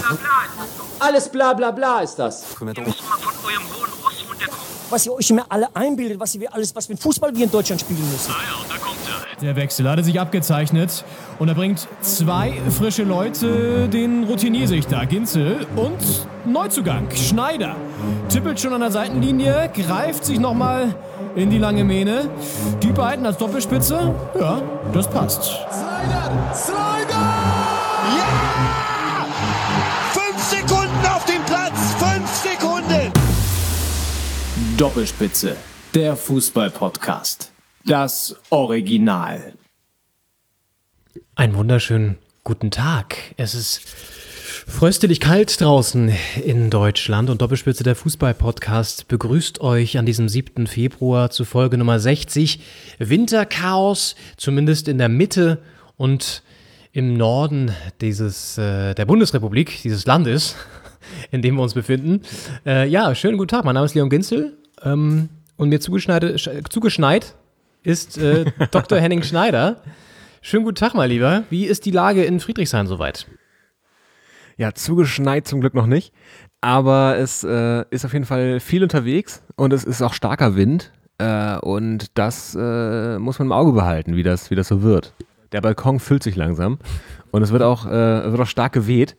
Alles bla bla bla ist das. Ihr müsst mal von eurem hohen Ross runterkommen. Was ihr euch immer alle einbildet, was mit Fußball wir in Deutschland spielen müssen. Ah ja, und da kommt er. Der Wechsel hatte sich abgezeichnet und er bringt 2 frische Leute, den Routiniersichter Ginzel und Neuzugang Schneider. Tippelt schon an der Seitenlinie, greift sich nochmal in die lange Mähne. Die beiden als Doppelspitze, ja, das passt. Slider! Ja! 5 Sekunden auf dem Platz! 5 Sekunden! Doppelspitze, der Fußball-Podcast. Das Original. Einen wunderschönen guten Tag. Es ist fröstelig kalt draußen in Deutschland und Doppelspitze der Fußball-Podcast begrüßt euch an diesem 7. Februar zu Folge Nummer 60. Winterchaos, zumindest in der Mitte und im Norden der Bundesrepublik, dieses Landes, in dem wir uns befinden. Schönen guten Tag, mein Name ist Leon Ginzel und mir zugeschneit ist Dr. Henning Schneider. Schönen guten Tag, mein Lieber. Wie ist die Lage in Friedrichshain soweit? Ja, zugeschneit zum Glück noch nicht, aber es ist auf jeden Fall viel unterwegs und es ist auch starker Wind und das muss man im Auge behalten, wie das so wird. Der Balkon füllt sich langsam und es wird auch stark geweht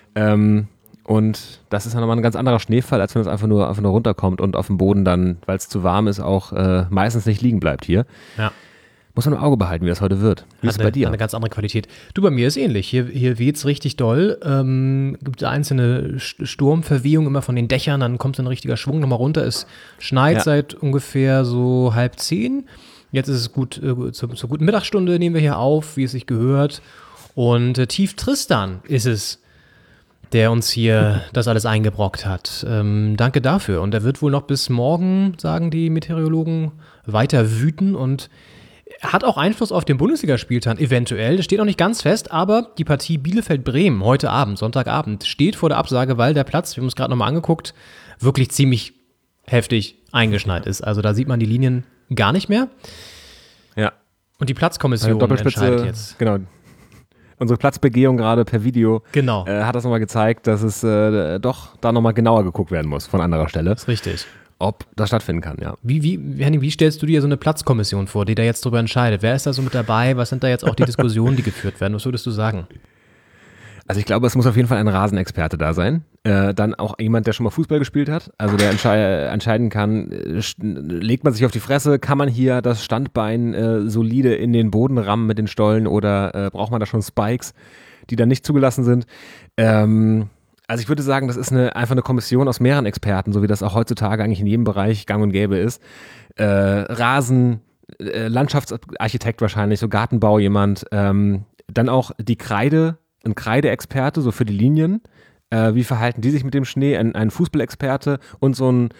und das ist dann nochmal ein ganz anderer Schneefall, als wenn es einfach nur runterkommt und auf dem Boden dann, weil es zu warm ist, auch meistens nicht liegen bleibt hier. Ja. Muss man im Auge behalten, wie das heute wird. Wie ist es bei dir? Eine ganz andere Qualität. Du, bei mir ist ähnlich. Hier weht es richtig doll. Gibt einzelne Sturmverwehungen immer von den Dächern, dann kommt so ein richtiger Schwung nochmal runter. Es schneit seit ungefähr so 9:30. Jetzt ist es gut, zur guten Mittagsstunde nehmen wir hier auf, wie es sich gehört. Und Tief Tristan ist es, der uns hier das alles eingebrockt hat. Danke dafür. Und er wird wohl noch bis morgen, sagen die Meteorologen, weiter wüten und hat auch Einfluss auf den Bundesligaspieltag eventuell. Das steht noch nicht ganz fest, aber die Partie Bielefeld-Bremen heute Abend, Sonntagabend, steht vor der Absage, weil der Platz, wir haben uns gerade nochmal angeguckt, wirklich ziemlich heftig eingeschneit ist. Also da sieht man die Linien gar nicht mehr. Ja. Und die Platzkommission entscheidet jetzt. Genau. Unsere Platzbegehung gerade per Video hat das nochmal gezeigt, dass es doch da nochmal genauer geguckt werden muss von anderer Stelle. Das ist richtig. Ob das stattfinden kann, ja. Henning, wie stellst du dir so eine Platzkommission vor, die da jetzt drüber entscheidet? Wer ist da so mit dabei? Was sind da jetzt auch die Diskussionen, die geführt werden? Was würdest du sagen? Also ich glaube, es muss auf jeden Fall ein Rasenexperte da sein. Dann auch jemand, der schon mal Fußball gespielt hat. Also der entscheiden kann, legt man sich auf die Fresse, kann man hier das Standbein solide in den Boden rammen mit den Stollen oder braucht man da schon Spikes, die dann nicht zugelassen sind? Also ich würde sagen, das ist einfach eine Kommission aus mehreren Experten, so wie das auch heutzutage eigentlich in jedem Bereich gang und gäbe ist. Rasen, Landschaftsarchitekt wahrscheinlich, so Gartenbau jemand. Dann auch die ein Kreideexperte, so für die Linien. Wie verhalten die sich mit dem Schnee? Ein Fußballexperte und so ein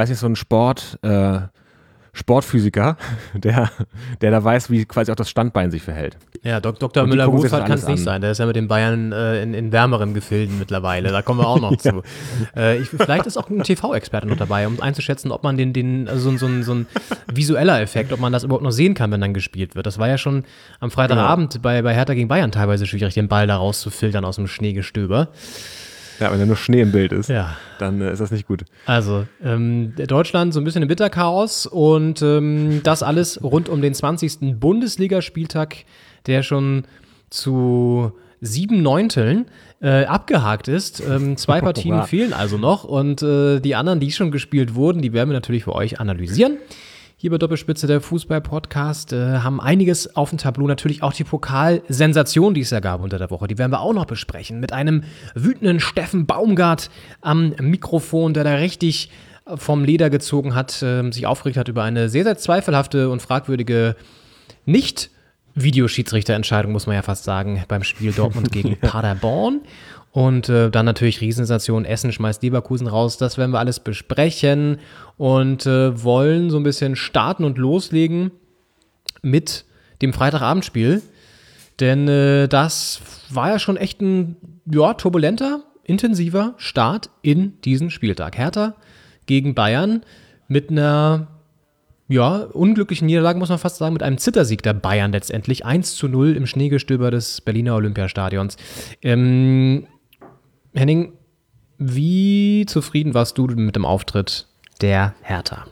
Sportphysiker, der da weiß, wie quasi auch das Standbein sich verhält. Ja, Dr. Müller-Wohlfahrt kann es nicht sein. Der ist ja mit den Bayern in wärmeren Gefilden mittlerweile. Da kommen wir auch noch zu. Vielleicht ist auch ein TV-Experte noch dabei, um einzuschätzen, ob man so ein visueller Effekt, ob man das überhaupt noch sehen kann, wenn dann gespielt wird. Das war ja schon am Freitagabend bei Hertha gegen Bayern teilweise schwierig, den Ball da rauszufiltern aus dem Schneegestöber. Ja, wenn da nur Schnee im Bild ist, dann ist das nicht gut. Also, Deutschland so ein bisschen im Winterchaos und das alles rund um den 20. Bundesligaspieltag, der schon zu 7/9 abgehakt ist. 2 Partien fehlen also noch und die anderen, die schon gespielt wurden, die werden wir natürlich für euch analysieren. Hier bei Doppelspitze der Fußball-Podcast haben einiges auf dem Tableau, natürlich auch die Pokalsensation, die es ja gab unter der Woche. Die werden wir auch noch besprechen mit einem wütenden Steffen Baumgart am Mikrofon, der da richtig vom Leder gezogen hat, sich aufgeregt hat über eine sehr, sehr zweifelhafte und fragwürdige Nicht-Videoschiedsrichterentscheidung, muss man ja fast sagen, beim Spiel Dortmund gegen Paderborn. Und dann natürlich Riesensensation, Essen schmeißt Leverkusen raus, das werden wir alles besprechen und wollen so ein bisschen starten und loslegen mit dem Freitagabendspiel, denn das war ja schon echt ein turbulenter, intensiver Start in diesen Spieltag. Hertha gegen Bayern mit einer unglücklichen Niederlage, muss man fast sagen, mit einem Zittersieg der Bayern letztendlich, 1:0 im Schneegestöber des Berliner Olympiastadions. Henning, wie zufrieden warst du mit dem Auftritt der Hertha?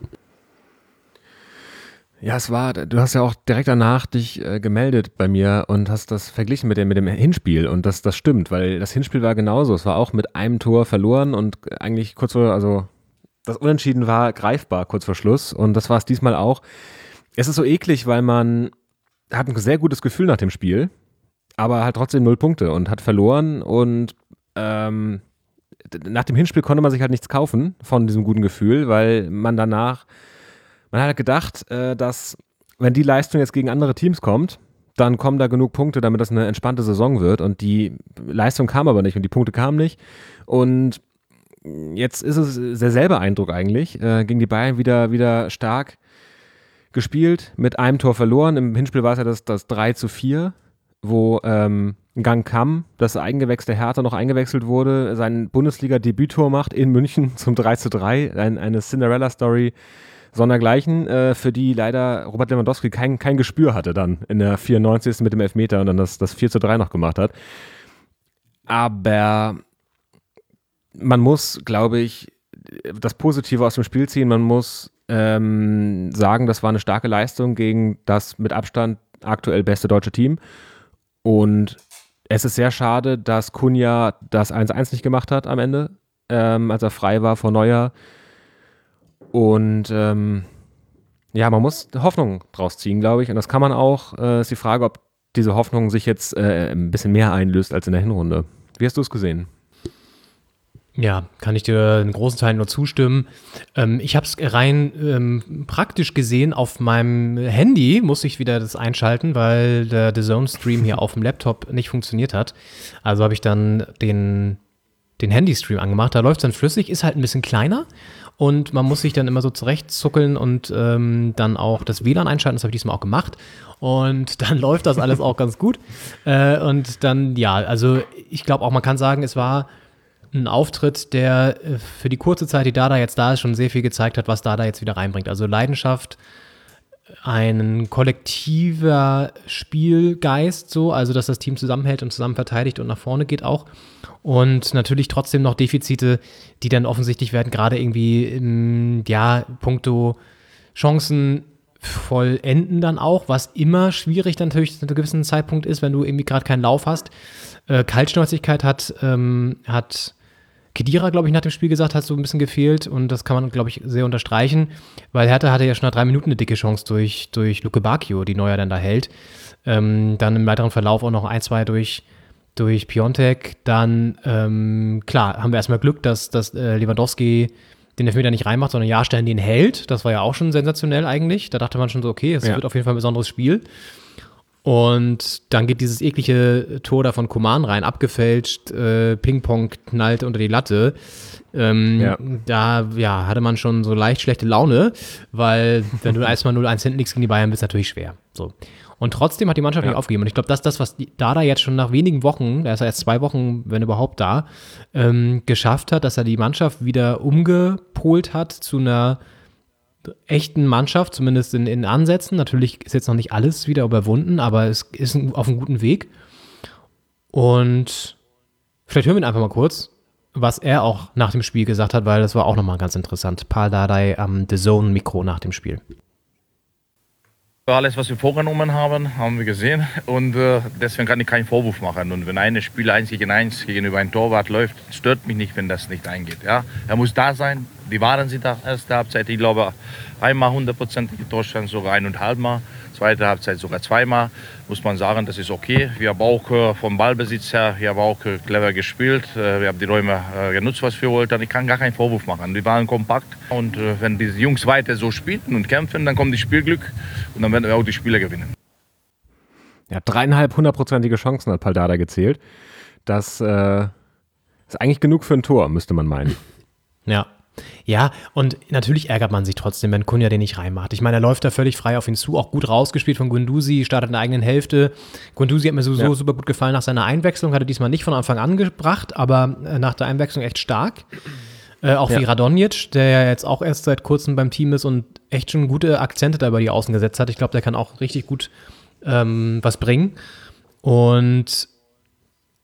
Ja, du hast ja auch direkt danach dich gemeldet bei mir und hast das verglichen mit dem Hinspiel und das stimmt, weil das Hinspiel war genauso. Es war auch mit einem Tor verloren und eigentlich das Unentschieden war greifbar kurz vor Schluss und das war es diesmal auch. Es ist so eklig, weil man hat ein sehr gutes Gefühl nach dem Spiel, aber halt trotzdem 0 Punkte und hat verloren und nach dem Hinspiel konnte man sich halt nichts kaufen von diesem guten Gefühl, weil man hat halt gedacht, dass wenn die Leistung jetzt gegen andere Teams kommt, dann kommen da genug Punkte, damit das eine entspannte Saison wird und die Leistung kam aber nicht und die Punkte kamen nicht und jetzt ist es derselbe Eindruck eigentlich, gegen die Bayern wieder stark gespielt, mit einem Tor verloren, im Hinspiel war es ja das 3-4, wo Gang Kam, das eingewechselte Hertha noch eingewechselt wurde, sein Bundesliga-Debüttor macht in München zum 3-3, eine Cinderella-Story sondergleichen, für die leider Robert Lewandowski kein Gespür hatte dann in der 94. mit dem Elfmeter und dann das 4-3 noch gemacht hat. Aber man muss, glaube ich, das Positive aus dem Spiel ziehen. Man muss sagen, das war eine starke Leistung gegen das mit Abstand aktuell beste deutsche Team. Und es ist sehr schade, dass Cunha das 1-1 nicht gemacht hat am Ende, als er frei war vor Neuer. Und man muss Hoffnung draus ziehen, glaube ich. Und das kann man auch. Ist die Frage, ob diese Hoffnung sich jetzt ein bisschen mehr einlöst als in der Hinrunde. Wie hast du es gesehen? Ja, kann ich dir in großen Teilen nur zustimmen. Ich habe es rein praktisch gesehen. Auf meinem Handy musste ich wieder das einschalten, weil der DAZN-Stream hier auf dem Laptop nicht funktioniert hat. Also habe ich dann den Handy-Stream angemacht. Da läuft es dann flüssig, ist halt ein bisschen kleiner. Und man muss sich dann immer so zurechtzuckeln und dann auch das WLAN einschalten. Das habe ich diesmal auch gemacht. Und dann läuft das alles auch ganz gut. Und dann, ja, also ich glaube auch, man kann sagen, es war ein Auftritt, der für die kurze Zeit, die Dada jetzt da ist, schon sehr viel gezeigt hat, was Dada jetzt wieder reinbringt. Also Leidenschaft, ein kollektiver Spielgeist, so, also dass das Team zusammenhält und zusammen verteidigt und nach vorne geht auch. Und natürlich trotzdem noch Defizite, die dann offensichtlich werden, gerade irgendwie, puncto Chancen vollenden dann auch, was immer schwierig dann natürlich zu einem gewissen Zeitpunkt ist, wenn du irgendwie gerade keinen Lauf hast. Kaltschnäuzigkeit hat Khedira, glaube ich, nach dem Spiel gesagt, hat so ein bisschen gefehlt und das kann man, glaube ich, sehr unterstreichen, weil Hertha hatte ja schon nach 3 Minuten eine dicke Chance durch Luke Bacchio, die Neuer dann da hält. Dann im weiteren Verlauf auch noch 1-2 durch Piontek. Dann, klar, haben wir erstmal Glück, dass Lewandowski den Elfmeter nicht reinmacht, sondern Jahrstein den hält. Das war ja auch schon sensationell eigentlich. Da dachte man schon so, okay, es wird auf jeden Fall ein besonderes Spiel. Und dann geht dieses eklige Tor da von Coman rein, abgefälscht, Ping-Pong knallt unter die Latte. Da hatte man schon so leicht schlechte Laune, weil wenn du erstmal 0-1 hinten liegst gegen die Bayern, wird es natürlich schwer. So. Und trotzdem hat die Mannschaft nicht aufgegeben. Und ich glaube, das ist das, was Dada jetzt schon nach wenigen Wochen, er ist ja erst 2 Wochen, wenn überhaupt da, geschafft hat, dass er die Mannschaft wieder umgepolt hat zu einer echten Mannschaft, zumindest in Ansätzen. Natürlich ist jetzt noch nicht alles wieder überwunden, aber es ist auf einem guten Weg. Und vielleicht hören wir ihn einfach mal kurz, was er auch nach dem Spiel gesagt hat, weil das war auch nochmal ganz interessant. Pal Dardai am DAZN-Mikro nach dem Spiel. Alles, was wir vorgenommen haben, haben wir gesehen und deswegen kann ich keinen Vorwurf machen. Und wenn ein Spiel 1 gegen 1 gegenüber einem Torwart läuft, stört mich nicht, wenn das nicht eingeht. Ja? Er muss da sein, die waren sie da, erste Halbzeit, ich glaube einmal 100%ige Torstand, sogar 1,5 Mal, zweite Halbzeit sogar 2 Mal, muss man sagen, das ist okay. Wir haben auch vom Ballbesitz her, wir haben auch clever gespielt, wir haben die Räume genutzt, was wir wollten. Ich kann gar keinen Vorwurf machen, wir waren kompakt und wenn die Jungs weiter so spielen und kämpfen, dann kommt das Spielglück und dann werden wir auch die Spiele gewinnen. Ja, 3,5 100%ige Chancen hat Pal Dardai gezählt. Das ist eigentlich genug für ein Tor, müsste man meinen. Ja, und natürlich ärgert man sich trotzdem, wenn Cunha den nicht reinmacht. Ich meine, er läuft da völlig frei auf ihn zu, auch gut rausgespielt von Guendouzi, startet in der eigenen Hälfte. Guendouzi hat mir so super gut gefallen nach seiner Einwechslung, hatte diesmal nicht von Anfang an gebracht, aber nach der Einwechslung echt stark. Auch wie Radonjic, der ja jetzt auch erst seit kurzem beim Team ist und echt schon gute Akzente da über die Außen gesetzt hat. Ich glaube, der kann auch richtig gut was bringen. Und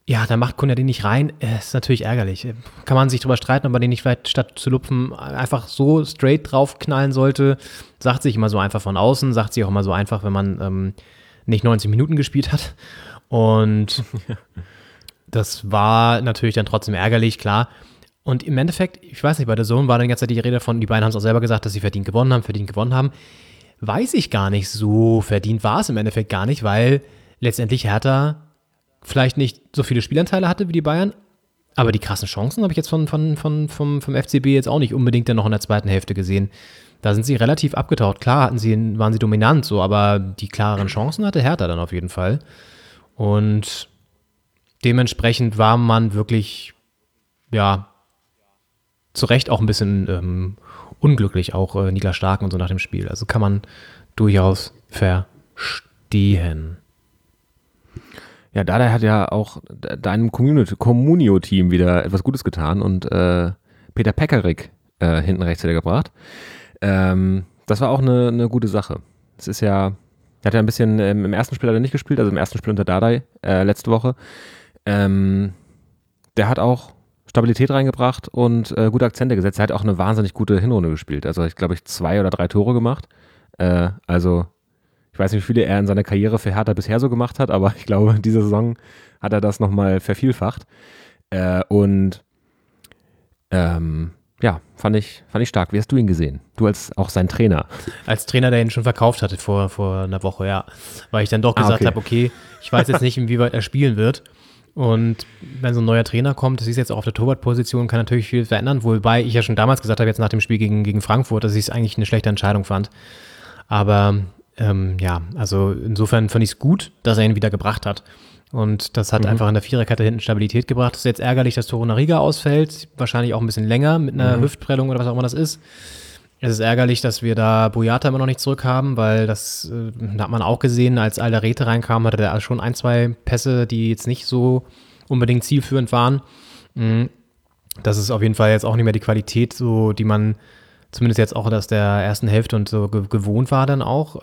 Ja, da macht Kunja den nicht rein. Ist natürlich ärgerlich. Kann man sich drüber streiten, ob man den nicht vielleicht statt zu lupfen einfach so straight draufknallen sollte. Sagt sich immer so einfach von außen, sagt sich auch immer so einfach, wenn man nicht 90 Minuten gespielt hat. Und das war natürlich dann trotzdem ärgerlich, klar. Und im Endeffekt, ich weiß nicht, bei der Zone war dann jetzt die Rede davon, die beiden haben es auch selber gesagt, dass sie verdient gewonnen haben. Weiß ich gar nicht, so verdient war es im Endeffekt gar nicht, weil letztendlich Hertha vielleicht nicht so viele Spielanteile hatte wie die Bayern, aber die krassen Chancen habe ich jetzt vom FCB jetzt auch nicht unbedingt dann noch in der zweiten Hälfte gesehen. Da sind sie relativ abgetaucht. Klar waren sie dominant, so, aber die klareren Chancen hatte Hertha dann auf jeden Fall. Und dementsprechend war man wirklich, ja, zu Recht auch ein bisschen unglücklich, auch Niklas Stark und so nach dem Spiel. Also kann man durchaus verstehen. Ja, Dardai hat ja auch deinem Communio-Team wieder etwas Gutes getan und Peter Pekarik hinten rechts wieder gebracht. Das war auch eine gute Sache. Es ist ja, er hat ja ein bisschen, im ersten Spiel hat er nicht gespielt, also im ersten Spiel unter Dardai letzte Woche. Der hat auch Stabilität reingebracht und gute Akzente gesetzt. Er hat auch eine wahnsinnig gute Hinrunde gespielt. Also ich glaube, 2 oder 3 Tore gemacht. Also ich weiß nicht, wie viele er in seiner Karriere für Hertha bisher so gemacht hat, aber ich glaube, diese Saison hat er das nochmal vervielfacht. Ja, fand ich stark. Wie hast du ihn gesehen? Du als auch sein Trainer. Als Trainer, der ihn schon verkauft hatte vor einer Woche, ja. Weil ich dann doch gesagt habe, okay, ich weiß jetzt nicht, inwieweit er spielen wird. Und wenn so ein neuer Trainer kommt, das ist jetzt auch auf der Torwartposition, kann natürlich viel verändern, wobei ich ja schon damals gesagt habe, jetzt nach dem Spiel gegen Frankfurt, dass ich es eigentlich eine schlechte Entscheidung fand. Aber ja, also insofern fand ich es gut, dass er ihn wieder gebracht hat. Und das hat einfach in der Viererkette hinten Stabilität gebracht. Es ist jetzt ärgerlich, dass Torunariga ausfällt, wahrscheinlich auch ein bisschen länger mit einer Hüftprellung oder was auch immer das ist. Es ist ärgerlich, dass wir da Boyata immer noch nicht zurück haben, weil das hat man auch gesehen, als Alderete reinkam, hatte der schon 1, 2 Pässe, die jetzt nicht so unbedingt zielführend waren. Das ist auf jeden Fall jetzt auch nicht mehr die Qualität, so die man zumindest jetzt auch aus der ersten Hälfte und so gewohnt war dann auch.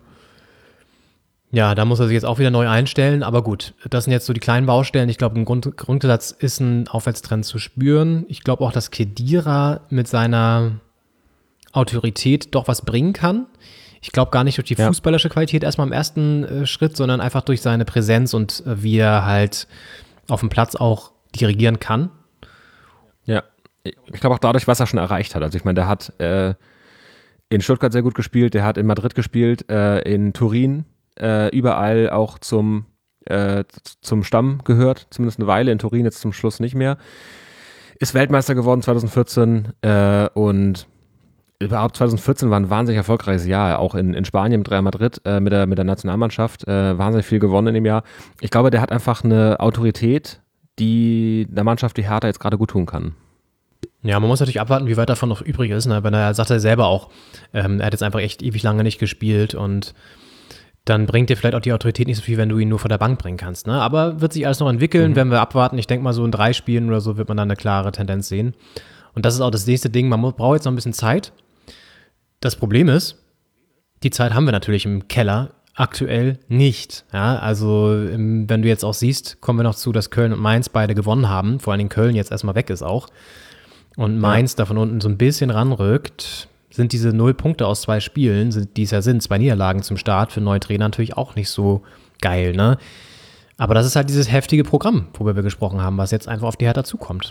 Ja, da muss er sich jetzt auch wieder neu einstellen, aber gut, das sind jetzt so die kleinen Baustellen. Ich glaube, im Grundsatz ist ein Aufwärtstrend zu spüren. Ich glaube auch, dass Khedira mit seiner Autorität doch was bringen kann. Ich glaube gar nicht durch die fußballerische Qualität erstmal im ersten Schritt, sondern einfach durch seine Präsenz und wie er halt auf dem Platz auch dirigieren kann. Ja, ich glaube auch dadurch, was er schon erreicht hat. Also ich meine, der hat in Stuttgart sehr gut gespielt, der hat in Madrid gespielt, in Turin, überall auch zum Stamm gehört, zumindest eine Weile, in Turin jetzt zum Schluss nicht mehr. Ist Weltmeister geworden 2014 und überhaupt 2014 war ein wahnsinnig erfolgreiches Jahr, auch in Spanien mit Real Madrid, mit der Nationalmannschaft, wahnsinnig viel gewonnen in dem Jahr. Ich glaube, der hat einfach eine Autorität, die der Mannschaft, die Hertha jetzt gerade gut tun kann. Ja, man muss natürlich abwarten, wie weit davon noch übrig ist, ne? Weil er sagt er selber auch, er hat jetzt einfach echt ewig lange nicht gespielt und dann bringt dir vielleicht auch die Autorität nicht so viel, wenn du ihn nur von der Bank bringen kannst. Ne? Aber wird sich alles noch entwickeln, werden wir abwarten. Ich denke mal, so in 3 Spielen oder so wird man dann eine klare Tendenz sehen. Und das ist auch das nächste Ding, man braucht jetzt noch ein bisschen Zeit. Das Problem ist, die Zeit haben wir natürlich im Keller aktuell nicht. Ja? Also wenn du jetzt auch siehst, kommen wir noch zu, dass Köln und Mainz beide gewonnen haben. Vor allen Dingen Köln jetzt erstmal weg ist auch. Und Mainz da von unten so ein bisschen ranrückt, sind diese 0 Punkte aus 2 Spielen, die es ja sind, 2 Niederlagen zum Start, für einen neuen Trainer natürlich auch nicht so geil, ne? Aber das ist halt dieses heftige Programm, worüber wir gesprochen haben, was jetzt einfach auf die Hertha zukommt.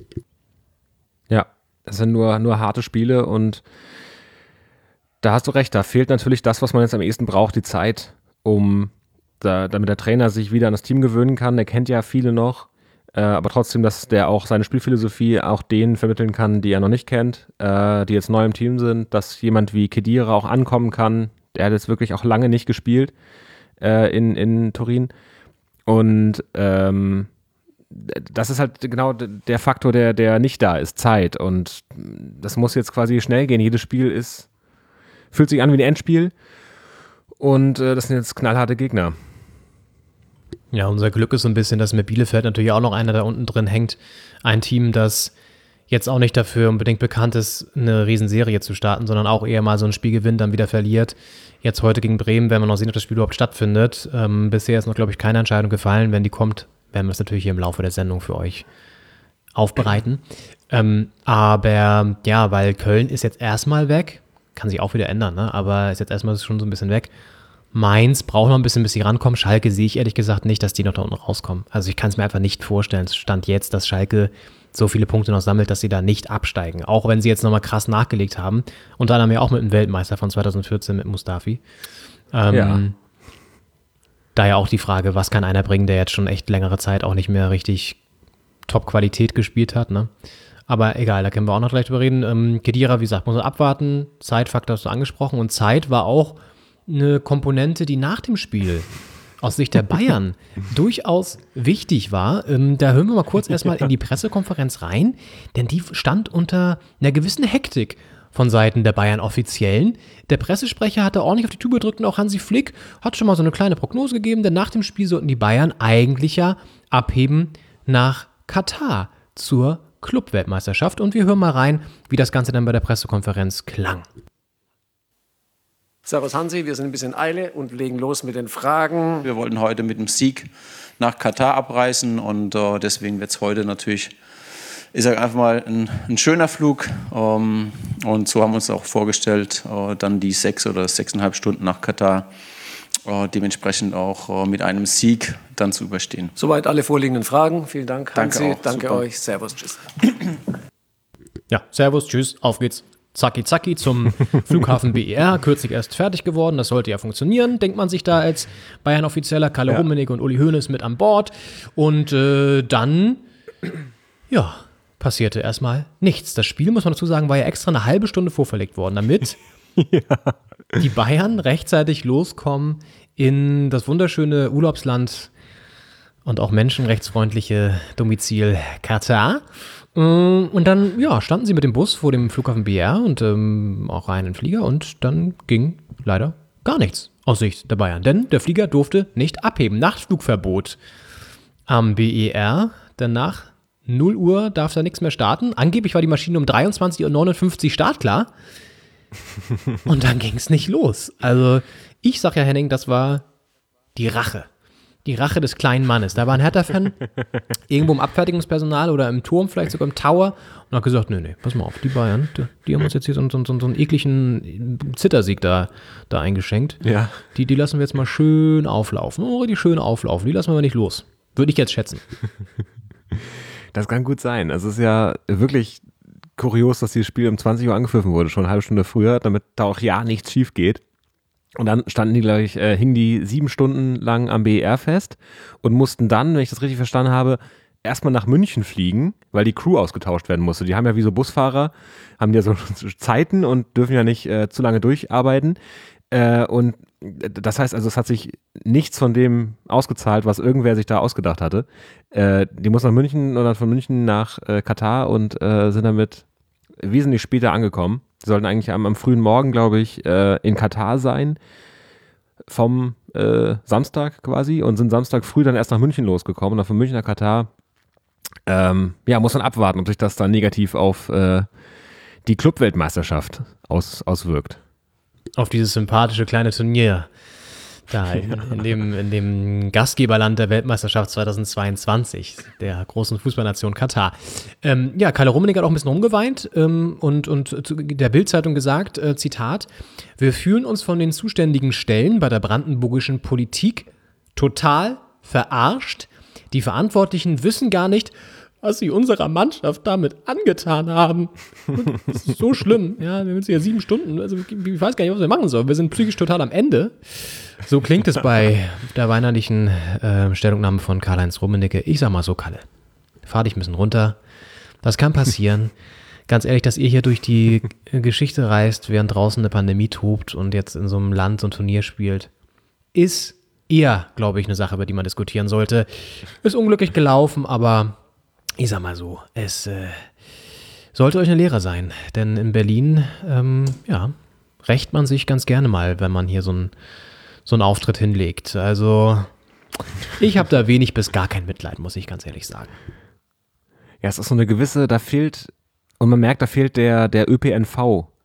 Ja, das sind nur harte Spiele und da hast du recht, da fehlt natürlich das, was man jetzt am ehesten braucht, die Zeit, damit der Trainer sich wieder an das Team gewöhnen kann. Er kennt ja viele noch, aber trotzdem, dass der auch seine Spielphilosophie auch denen vermitteln kann, die er noch nicht kennt, die jetzt neu im Team sind, dass jemand wie Khedira auch ankommen kann. Der hat jetzt wirklich auch lange nicht gespielt in Turin. Und das ist halt genau der Faktor, der nicht da ist, Zeit. Und das muss jetzt quasi schnell gehen. Jedes Spiel fühlt sich an wie ein Endspiel. Und das sind jetzt knallharte Gegner. Ja, unser Glück ist so ein bisschen, dass mit Bielefeld natürlich auch noch einer da unten drin hängt. Ein Team, das jetzt auch nicht dafür unbedingt bekannt ist, eine Riesenserie zu starten, sondern auch eher mal so ein Spiel gewinnt, dann wieder verliert. Jetzt heute gegen Bremen werden wir noch sehen, ob das Spiel überhaupt stattfindet. Bisher ist noch, glaube ich, keine Entscheidung gefallen. Wenn die kommt, werden wir es natürlich hier im Laufe der Sendung für euch aufbereiten. Aber ja, weil Köln ist jetzt erstmal weg, kann sich auch wieder ändern, ne? Aber ist jetzt erstmal schon so ein bisschen weg. Mainz braucht noch ein bisschen, bis sie rankommen. Schalke sehe ich ehrlich gesagt nicht, dass die noch da unten rauskommen. Also ich kann es mir einfach nicht vorstellen. Es stand jetzt, dass Schalke so viele Punkte noch sammelt, dass sie da nicht absteigen. Auch wenn sie jetzt nochmal krass nachgelegt haben. Unter anderem ja auch mit dem Weltmeister von 2014 mit Mustafi. Da ja auch die Frage, was kann einer bringen, der jetzt schon echt längere Zeit auch nicht mehr richtig Top-Qualität gespielt hat, ne? Aber egal, da können wir auch noch gleich drüber reden. Khedira, wie gesagt, muss man abwarten. Zeitfaktor hast du angesprochen. Und Zeit war auch eine Komponente, die nach dem Spiel aus Sicht der Bayern durchaus wichtig war. Da hören wir mal kurz erstmal in die Pressekonferenz rein, denn die stand unter einer gewissen Hektik von Seiten der Bayern-Offiziellen. Der Pressesprecher hatte ordentlich auf die Tube gedrückt und auch Hansi Flick hat schon mal so eine kleine Prognose gegeben, denn nach dem Spiel sollten die Bayern eigentlich ja abheben nach Katar zur Club-Weltmeisterschaft. Und wir hören mal rein, wie das Ganze dann bei der Pressekonferenz klang. Servus Hansi, wir sind ein bisschen Eile und legen los mit den Fragen. Wir wollten heute mit dem Sieg nach Katar abreisen und deswegen wird es heute natürlich, ich sage einfach mal, ein schöner Flug. Und so haben wir uns auch vorgestellt, dann die 6 oder 6,5 Stunden nach Katar dementsprechend auch mit einem Sieg dann zu überstehen. Soweit alle vorliegenden Fragen. Vielen Dank, Hansi. Danke euch. Servus, tschüss. Ja, servus, tschüss, auf geht's. Zacki, zacki zum Flughafen BER, kürzlich erst fertig geworden, das sollte ja funktionieren, denkt man sich da als Bayern-Offizieller, Kalle Rummenigge und Uli Hoeneß mit an Bord und dann, ja, passierte erstmal nichts. Das Spiel, muss man dazu sagen, war ja extra eine halbe Stunde vorverlegt worden, damit die Bayern rechtzeitig loskommen in das wunderschöne Urlaubsland und auch menschenrechtsfreundliche Domizil Katar. Und dann, ja, standen sie mit dem Bus vor dem Flughafen BER und auch rein in den Flieger und dann ging leider gar nichts aus Sicht der Bayern, denn der Flieger durfte nicht abheben. Nachtflugverbot am BER, denn nach 0 Uhr darf da nichts mehr starten. Angeblich war die Maschine um 23:59 Uhr startklar und dann ging es nicht los. Also ich sag ja, Henning, das war die Rache. Die Rache des kleinen Mannes. Da war ein Hertha-Fan irgendwo im Abfertigungspersonal oder im Turm, vielleicht sogar im Tower und hat gesagt, nee, pass mal auf, die Bayern, die haben uns jetzt hier so einen ekligen Zittersieg da eingeschenkt. Ja. Die lassen wir jetzt mal schön auflaufen. Oh, die schön auflaufen, die lassen wir nicht los. Würde ich jetzt schätzen. Das kann gut sein. Also es ist ja wirklich kurios, dass dieses Spiel um 20 Uhr angepfiffen wurde, schon eine halbe Stunde früher, damit da auch ja nichts schief geht. Und dann standen die, glaube ich, hingen die 7 Stunden lang am BER fest und mussten dann, wenn ich das richtig verstanden habe, erstmal nach München fliegen, weil die Crew ausgetauscht werden musste. Die haben ja wie so Busfahrer, haben ja so Zeiten und dürfen ja nicht zu lange durcharbeiten. Und das heißt also, es hat sich nichts von dem ausgezahlt, was irgendwer sich da ausgedacht hatte. Die mussten nach München und dann von München nach Katar und sind damit wesentlich später angekommen. Die sollten eigentlich am frühen Morgen, glaube ich, in Katar sein, vom Samstag quasi und sind Samstag früh dann erst nach München losgekommen. Und dann von München nach Katar, muss man abwarten, ob sich das dann negativ auf die Clubweltmeisterschaft auswirkt. Auf dieses sympathische kleine Turnier da in dem Gastgeberland der Weltmeisterschaft 2022, der großen Fußballnation Katar. Kalle Rummenigge hat auch ein bisschen rumgeweint und zu der Bild-Zeitung gesagt, Zitat, wir fühlen uns von den zuständigen Stellen bei der brandenburgischen Politik total verarscht. Die Verantwortlichen wissen gar nicht, was sie unserer Mannschaft damit angetan haben. Das ist so schlimm. Ja, wir sind ja 7 Stunden. Also ich weiß gar nicht, was wir machen sollen. Wir sind psychisch total am Ende. So klingt es bei der weinerlichen Stellungnahme von Karl-Heinz Rummenigge. Ich sag mal so, Kalle, fahr dich ein bisschen runter. Das kann passieren. Ganz ehrlich, dass ihr hier durch die Geschichte reist, während draußen eine Pandemie tobt und jetzt in so einem Land so ein Turnier spielt, ist eher, glaube ich, eine Sache, über die man diskutieren sollte. Ist unglücklich gelaufen, aber ich sag mal so, es sollte euch eine Lehre sein, denn in Berlin, rächt man sich ganz gerne mal, wenn man hier so einen Auftritt hinlegt. Also ich habe da wenig bis gar kein Mitleid, muss ich ganz ehrlich sagen. Ja, es ist so eine gewisse, und man merkt, da fehlt der ÖPNV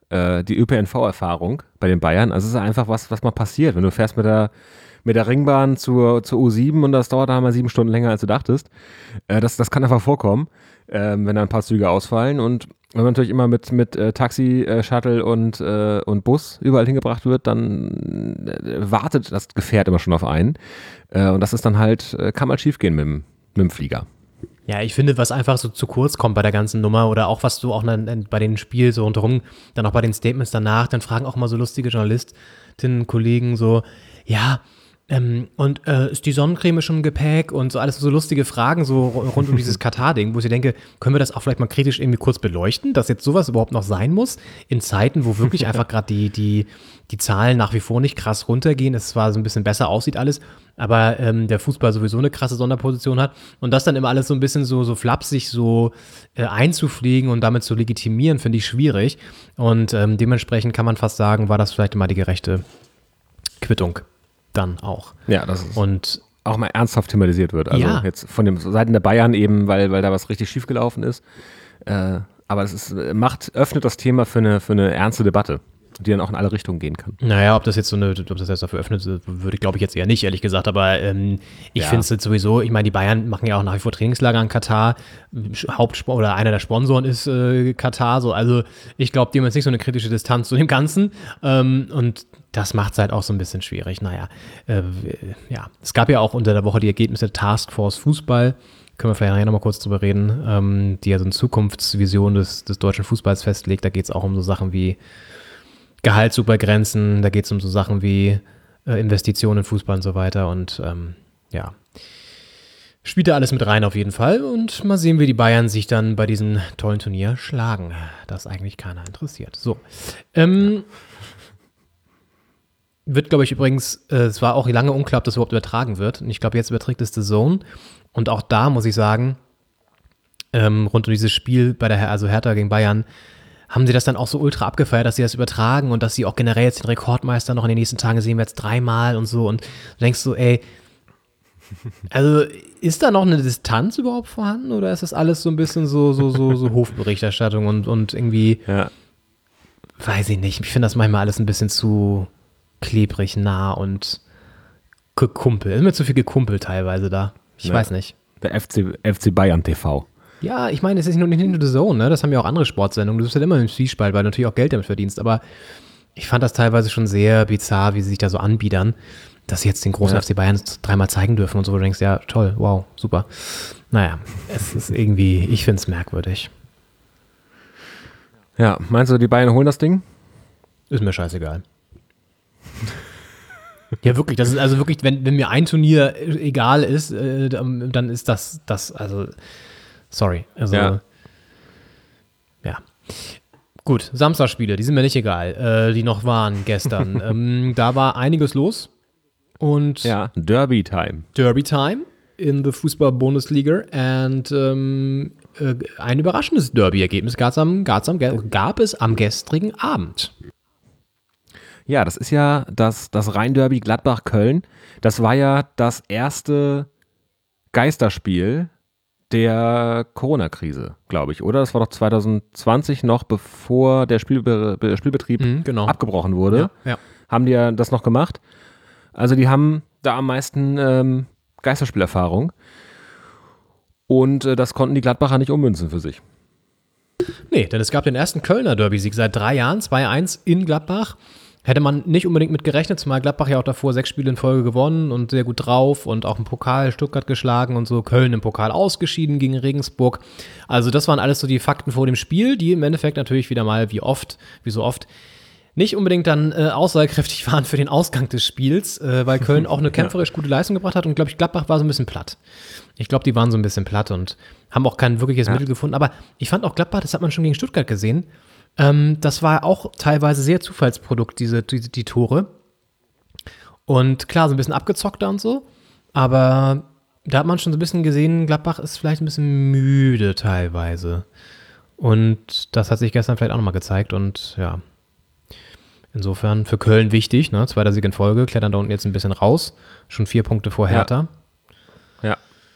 die ÖPNV-Erfahrung bei den Bayern. Also es ist einfach was mal passiert. Wenn du fährst mit der Ringbahn zur U7 und das dauert dann mal 7 Stunden länger, als du dachtest. Das kann einfach vorkommen, wenn da ein paar Züge ausfallen. Und wenn man natürlich immer mit Taxi, Shuttle und Bus überall hingebracht wird, dann wartet das Gefährt immer schon auf einen. Und das ist dann halt, kann mal schief gehen mit dem Flieger. Ja, ich finde, was einfach so zu kurz kommt bei der ganzen Nummer oder auch was du auch bei den Spielen so rundherum, dann auch bei den Statements danach, dann fragen auch mal so lustige Journalistinnen, Kollegen so, ja, ist die Sonnencreme schon im Gepäck und so alles so lustige Fragen so rund um dieses Katar-Ding, wo ich denke, können wir das auch vielleicht mal kritisch irgendwie kurz beleuchten, dass jetzt sowas überhaupt noch sein muss, in Zeiten, wo wirklich einfach gerade die Zahlen nach wie vor nicht krass runtergehen, es zwar so ein bisschen besser aussieht alles, aber der Fußball sowieso eine krasse Sonderposition hat und das dann immer alles so ein bisschen so flapsig so einzufliegen und damit zu legitimieren, finde ich schwierig und dementsprechend kann man fast sagen, war das vielleicht mal die gerechte Quittung. Dann auch. Ja, das ist und auch mal ernsthaft thematisiert wird. Also jetzt von den Seiten der Bayern eben, weil da was richtig schief gelaufen ist. Aber es öffnet das Thema für eine ernste Debatte, die dann auch in alle Richtungen gehen kann. Naja, ob das jetzt dafür öffnet, würde ich glaube ich jetzt eher nicht, ehrlich gesagt. Aber ich finde es jetzt sowieso, ich meine, die Bayern machen ja auch nach wie vor Trainingslager in Katar. Oder einer der Sponsoren ist Katar. So. Also ich glaube, die haben jetzt nicht so eine kritische Distanz zu dem Ganzen. Und das macht es halt auch so ein bisschen schwierig. Naja, es gab ja auch unter der Woche die Ergebnisse der Taskforce Fußball. Können wir vielleicht nachher nochmal kurz drüber reden, die ja so eine Zukunftsvision des deutschen Fußballs festlegt. Da geht es auch um so Sachen wie Gehaltsobergrenzen, da geht es um so Sachen wie Investitionen in Fußball und so weiter. Und spielt da alles mit rein auf jeden Fall. Und mal sehen, wie die Bayern sich dann bei diesem tollen Turnier schlagen. Das eigentlich keiner interessiert. So, wird, glaube ich, übrigens, es war auch lange unklar, ob das überhaupt übertragen wird. Und ich glaube, jetzt überträgt es The Zone. Und auch da muss ich sagen, rund um dieses Spiel bei also Hertha gegen Bayern, haben sie das dann auch so ultra abgefeiert, dass sie das übertragen und dass sie auch generell jetzt den Rekordmeister noch in den nächsten Tagen sehen wir jetzt 3-mal und so. Und du denkst so, ey, also ist da noch eine Distanz überhaupt vorhanden oder ist das alles so ein bisschen so Hofberichterstattung und irgendwie, weiß ich nicht, ich finde das manchmal alles ein bisschen zu klebrig, nah und gekumpelt. Ist mir zu viel gekumpelt teilweise da. Ich weiß nicht. Der FC Bayern TV. Ja, ich meine, es ist nicht nur The Zone, ne? Das haben ja auch andere Sportsendungen. Du bist halt immer im Zwiespalt, weil du natürlich auch Geld damit verdienst. Aber ich fand das teilweise schon sehr bizarr, wie sie sich da so anbiedern, dass sie jetzt den großen FC Bayern 3-mal zeigen dürfen und so. Wo du denkst, ja, toll, wow, super. Naja, es ist irgendwie, ich finde es merkwürdig. Ja, meinst du, die Bayern holen das Ding? Ist mir scheißegal. Ja, wirklich, das ist also wirklich, wenn mir ein Turnier egal ist, dann ist das, also, sorry, also, ja. Gut, Samstagspiele, die sind mir nicht egal, die noch waren gestern. Da war einiges los und Derby-Time in der Fußball-Bundesliga und ein überraschendes Derby-Ergebnis gab es am gestrigen Abend. Ja, das ist ja das Rhein-Derby Gladbach-Köln. Das war ja das erste Geisterspiel der Corona-Krise, glaube ich, oder? Das war doch 2020 noch, bevor der Spielbetrieb abgebrochen wurde. Ja. Haben die ja das noch gemacht. Also die haben da am meisten Geisterspielerfahrung. Und das konnten die Gladbacher nicht ummünzen für sich. Nee, denn es gab den ersten Kölner Derby-Sieg seit 3 Jahren, 2-1 in Gladbach. Hätte man nicht unbedingt mit gerechnet, zumal Gladbach ja auch davor 6 Spiele in Folge gewonnen und sehr gut drauf und auch im Pokal Stuttgart geschlagen und so, Köln im Pokal ausgeschieden gegen Regensburg. Also das waren alles so die Fakten vor dem Spiel, die im Endeffekt natürlich wieder mal wie so oft nicht unbedingt dann aussagekräftig waren für den Ausgang des Spiels, weil Köln auch eine kämpferisch gute Leistung gebracht hat und glaube ich, Gladbach war so ein bisschen platt. Ich glaube, die waren so ein bisschen platt und haben auch kein wirkliches Mittel gefunden, aber ich fand auch Gladbach, das hat man schon gegen Stuttgart gesehen, das war auch teilweise sehr Zufallsprodukt, die Tore. Und klar, so ein bisschen abgezockter und so, aber da hat man schon so ein bisschen gesehen, Gladbach ist vielleicht ein bisschen müde teilweise. Und das hat sich gestern vielleicht auch nochmal gezeigt und ja, insofern für Köln wichtig, ne? 2. Sieg in Folge, klettern da unten jetzt ein bisschen raus, schon 4 Punkte vor Hertha. Ja.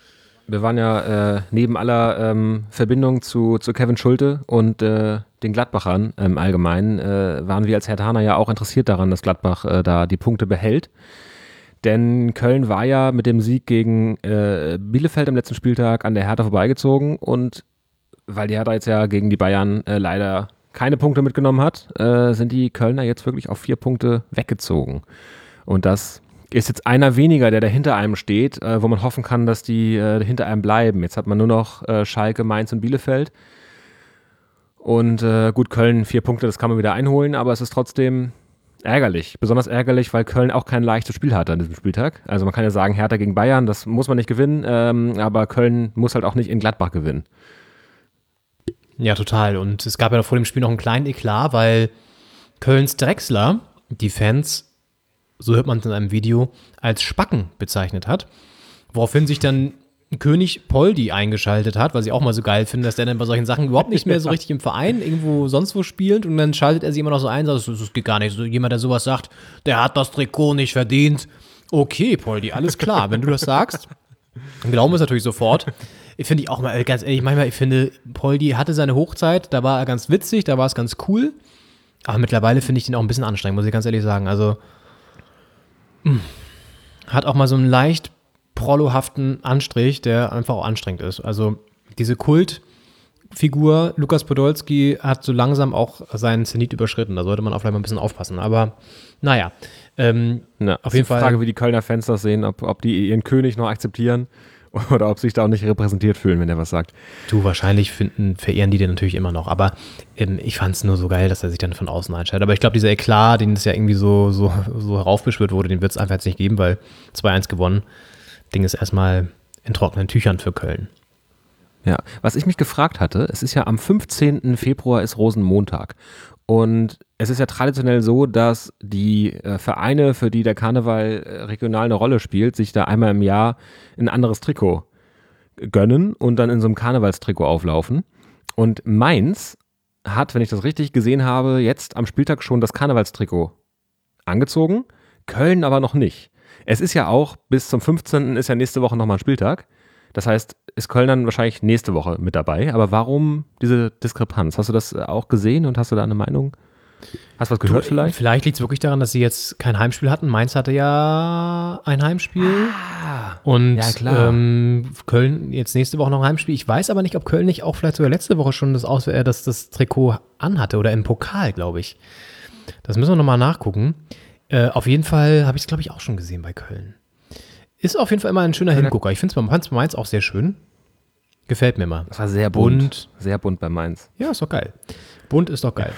Wir waren ja neben aller Verbindung zu Kevin Schulte und den Gladbachern im Allgemeinen, waren wir als Herthaner ja auch interessiert daran, dass Gladbach da die Punkte behält. Denn Köln war ja mit dem Sieg gegen Bielefeld am letzten Spieltag an der Hertha vorbeigezogen und weil die Hertha jetzt ja gegen die Bayern leider keine Punkte mitgenommen hat, sind die Kölner jetzt wirklich auf 4 Punkte weggezogen. Und das ist jetzt einer weniger, der da hinter einem steht, wo man hoffen kann, dass die hinter einem bleiben. Jetzt hat man nur noch Schalke, Mainz und Bielefeld. Und gut, Köln 4 Punkte, das kann man wieder einholen, aber es ist trotzdem ärgerlich. Besonders ärgerlich, weil Köln auch kein leichtes Spiel hatte an diesem Spieltag. Also man kann ja sagen, Hertha gegen Bayern, das muss man nicht gewinnen, aber Köln muss halt auch nicht in Gladbach gewinnen. Ja, total. Und es gab ja vor dem Spiel noch einen kleinen Eklat, weil Kölns Drechsler die Fans, so hört man es in einem Video, als Spacken bezeichnet hat. Woraufhin sich dann König Poldi eingeschaltet hat, was ich auch mal so geil finde, dass der dann bei solchen Sachen überhaupt nicht mehr so richtig im Verein irgendwo sonst wo spielt und dann schaltet er sich immer noch so ein, sagt, das geht gar nicht. So jemand, der sowas sagt, der hat das Trikot nicht verdient. Okay, Poldi, alles klar. Wenn du das sagst, dann glauben wir es natürlich sofort. Ich finde ich auch mal, ganz ehrlich, manchmal, ich finde, Poldi hatte seine Hochzeit, da war er ganz witzig, da war es ganz cool, aber mittlerweile finde ich den auch ein bisschen anstrengend, muss ich ganz ehrlich sagen. Also, hat auch mal so einen leicht prollohaften Anstrich, der einfach auch anstrengend ist. Also diese Kultfigur Lukas Podolski hat so langsam auch seinen Zenit überschritten. Da sollte man auch vielleicht mal ein bisschen aufpassen. Aber naja, auf jeden Fall. Frage, wie die Kölner Fans das sehen, ob die ihren König noch akzeptieren oder ob sich da auch nicht repräsentiert fühlen, wenn der was sagt. Du, wahrscheinlich verehren die den natürlich immer noch. Aber ich fand es nur so geil, dass er sich dann von außen einschaltet. Aber ich glaube, dieser Eklat, den es ja irgendwie so heraufbeschwört wurde, den wird es einfach jetzt nicht geben, weil 2-1 gewonnen. Ding ist erstmal in trockenen Tüchern für Köln. Ja, was ich mich gefragt hatte, es ist ja am 15. Februar ist Rosenmontag und es ist ja traditionell so, dass die Vereine, für die der Karneval regional eine Rolle spielt, sich da einmal im Jahr ein anderes Trikot gönnen und dann in so einem Karnevalstrikot auflaufen. Und Mainz hat, wenn ich das richtig gesehen habe, jetzt am Spieltag schon das Karnevalstrikot angezogen, Köln aber noch nicht. Es ist ja auch, bis zum 15. ist ja nächste Woche nochmal ein Spieltag. Das heißt, ist Köln dann wahrscheinlich nächste Woche mit dabei. Aber warum diese Diskrepanz? Hast du das auch gesehen und hast du da eine Meinung? Hast du was gehört vielleicht? Vielleicht liegt es wirklich daran, dass sie jetzt kein Heimspiel hatten. Mainz hatte ja ein Heimspiel. Und ja, klar. Köln jetzt nächste Woche noch ein Heimspiel. Ich weiß aber nicht, ob Köln nicht auch vielleicht sogar letzte Woche schon das Trikot anhatte oder im Pokal, glaube ich. Das müssen wir nochmal nachgucken. Auf jeden Fall habe ich es, glaube ich, auch schon gesehen bei Köln. Ist auf jeden Fall immer ein schöner Hingucker. Ich finde es bei Mainz auch sehr schön. Gefällt mir immer. Das war sehr bunt. Sehr bunt bei Mainz. Ja, ist doch geil. Bunt ist doch geil.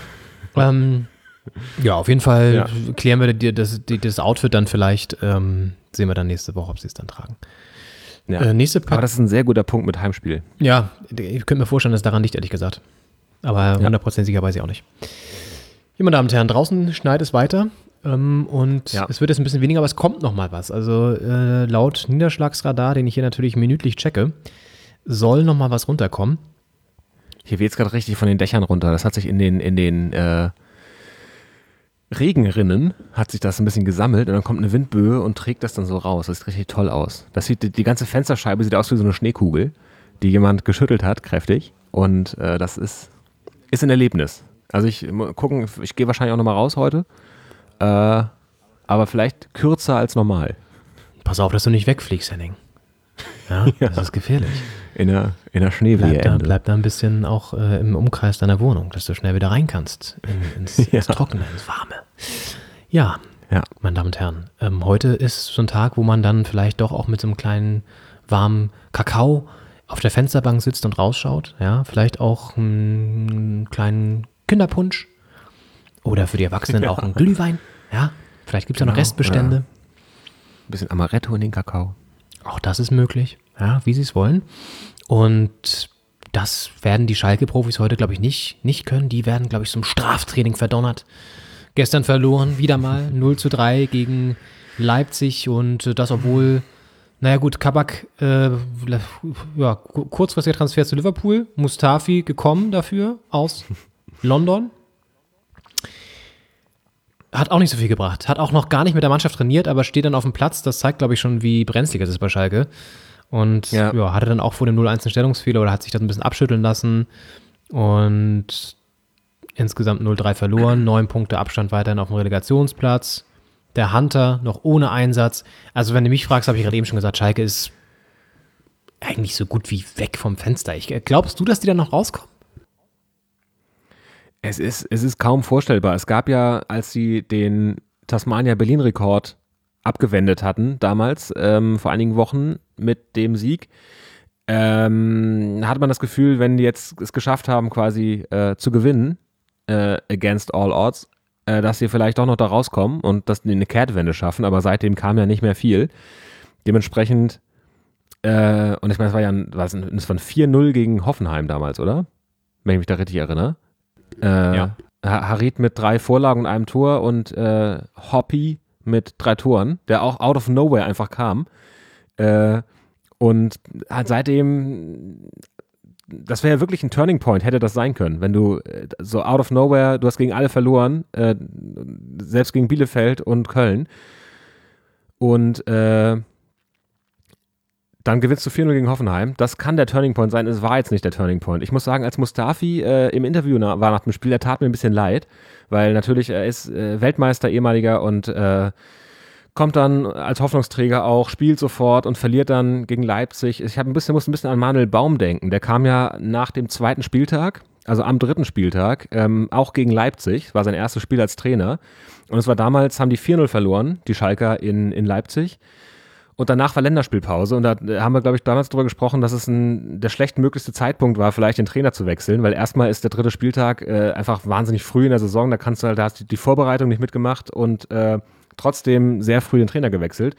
Ja, auf jeden Fall klären wir das Outfit dann vielleicht. Sehen wir dann nächste Woche, ob sie es dann tragen. Ja. Aber das ist ein sehr guter Punkt mit Heimspiel. Ja, ich könnte mir vorstellen, dass es daran liegt, ehrlich gesagt. Aber 100% sicher weiß ich auch nicht. Ja, meine Damen und Herren, draußen schneit es weiter. Und es wird jetzt ein bisschen weniger, aber es kommt noch mal was. Also laut Niederschlagsradar, den ich hier natürlich minütlich checke, soll noch mal was runterkommen. Hier weht es gerade richtig von den Dächern runter. Das hat sich in den Regenrinnen hat sich das ein bisschen gesammelt und dann kommt eine Windböe und trägt das dann so raus. Das sieht richtig toll aus. Das sieht, die ganze Fensterscheibe sieht aus wie so eine Schneekugel, die jemand geschüttelt hat, kräftig. Und das ist ein Erlebnis. Also ich gehe wahrscheinlich auch noch mal raus heute. Aber vielleicht kürzer als normal. Pass auf, dass du nicht wegfliegst, Henning. Ja, das ist gefährlich. In der Schneewehe. Bleib da ein bisschen auch im Umkreis deiner Wohnung, dass du schnell wieder rein kannst ins Trockene, ins Warme. Ja, meine Damen und Herren, heute ist so ein Tag, wo man dann vielleicht doch auch mit so einem kleinen warmen Kakao auf der Fensterbank sitzt und rausschaut. Ja, vielleicht auch einen kleinen Kinderpunsch oder für die Erwachsenen auch einen Glühwein. Ja, vielleicht gibt es ja noch Restbestände. Ein bisschen Amaretto in den Kakao. Auch das ist möglich, ja, wie sie es wollen. Und das werden die Schalke-Profis heute, glaube ich, nicht können. Die werden, glaube ich, zum Straftraining verdonnert. Gestern verloren, wieder mal 0:3 gegen Leipzig und das, obwohl, naja gut, Kabak, kurzfristiger Transfer zu Liverpool, Mustafi gekommen dafür aus London. Hat auch nicht so viel gebracht. Hat auch noch gar nicht mit der Mannschaft trainiert, aber steht dann auf dem Platz. Das zeigt, glaube ich, schon, wie brenzlig es ist bei Schalke. Und hatte dann auch vor dem 0-1 einen Stellungsfehler oder hat sich das ein bisschen abschütteln lassen. Und insgesamt 0-3 verloren, 9 Punkte Abstand weiterhin auf dem Relegationsplatz. Der Hunter noch ohne Einsatz. Also wenn du mich fragst, habe ich gerade eben schon gesagt, Schalke ist eigentlich so gut wie weg vom Fenster. Glaubst du, dass die dann noch rauskommen? Es ist kaum vorstellbar. Es gab ja, als sie den Tasmania-Berlin-Rekord abgewendet hatten, damals, vor einigen Wochen mit dem Sieg, hatte man das Gefühl, wenn die jetzt es geschafft haben, quasi zu gewinnen, against all odds, dass sie vielleicht doch noch da rauskommen und dass die eine Kehrtwende schaffen, aber seitdem kam ja nicht mehr viel. Dementsprechend, und ich meine, es war ja ein 4-0 gegen Hoffenheim damals, oder? Wenn ich mich da richtig erinnere. Harit mit 3 Vorlagen und einem Tor und Hoppy mit 3 Toren, der auch out of nowhere einfach kam. Und halt seitdem, das wäre ja wirklich ein Turning Point, hätte das sein können, wenn du so out of nowhere, du hast gegen alle verloren, selbst gegen Bielefeld und Köln. Und dann gewinnst du 4-0 gegen Hoffenheim. Das kann der Turning Point sein. Es war jetzt nicht der Turning Point. Ich muss sagen, als Mustafi im Interview war nach dem Spiel, der tat mir ein bisschen leid, weil natürlich er ist Weltmeister, ehemaliger und kommt dann als Hoffnungsträger auch, spielt sofort und verliert dann gegen Leipzig. Ich musste ein bisschen an Manuel Baum denken. Der kam ja nach dem 2. Spieltag, also am 3. Spieltag, auch gegen Leipzig. War sein erstes Spiel als Trainer. Und es war damals, haben die 4-0 verloren, die Schalker in Leipzig. Und danach war Länderspielpause und da haben wir, glaube ich, damals drüber gesprochen, dass es der schlechtmöglichste Zeitpunkt war, vielleicht den Trainer zu wechseln, weil erstmal ist der 3. Spieltag einfach wahnsinnig früh in der Saison, da hast du die Vorbereitung nicht mitgemacht und trotzdem sehr früh den Trainer gewechselt.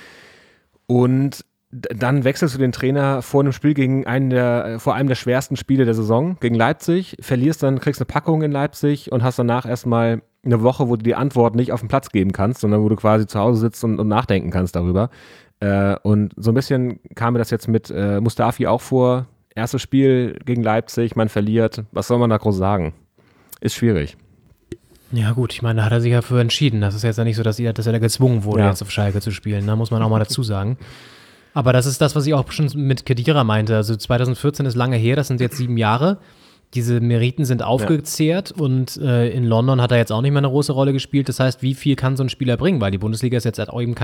Und dann wechselst du den Trainer vor einem Spiel vor einem der schwersten Spiele der Saison, gegen Leipzig, kriegst eine Packung in Leipzig und hast danach erstmal eine Woche, wo du die Antwort nicht auf den Platz geben kannst, sondern wo du quasi zu Hause sitzt und nachdenken kannst darüber. Und so ein bisschen kam mir das jetzt mit Mustafi auch vor. Erstes Spiel gegen Leipzig, man verliert. Was soll man da groß sagen? Ist schwierig. Ja gut, ich meine, da hat er sich ja für entschieden. Das ist jetzt ja nicht so, dass er da gezwungen wurde, jetzt auf Schalke zu spielen. Da muss man auch mal dazu sagen. Aber das ist das, was ich auch schon mit Khedira meinte. Also 2014 ist lange her, das sind jetzt 7 Jahre. Diese Meriten sind aufgezehrt und in London hat er jetzt auch nicht mehr eine große Rolle gespielt. Das heißt, wie viel kann so ein Spieler bringen? Weil die Bundesliga ist jetzt halt auch eben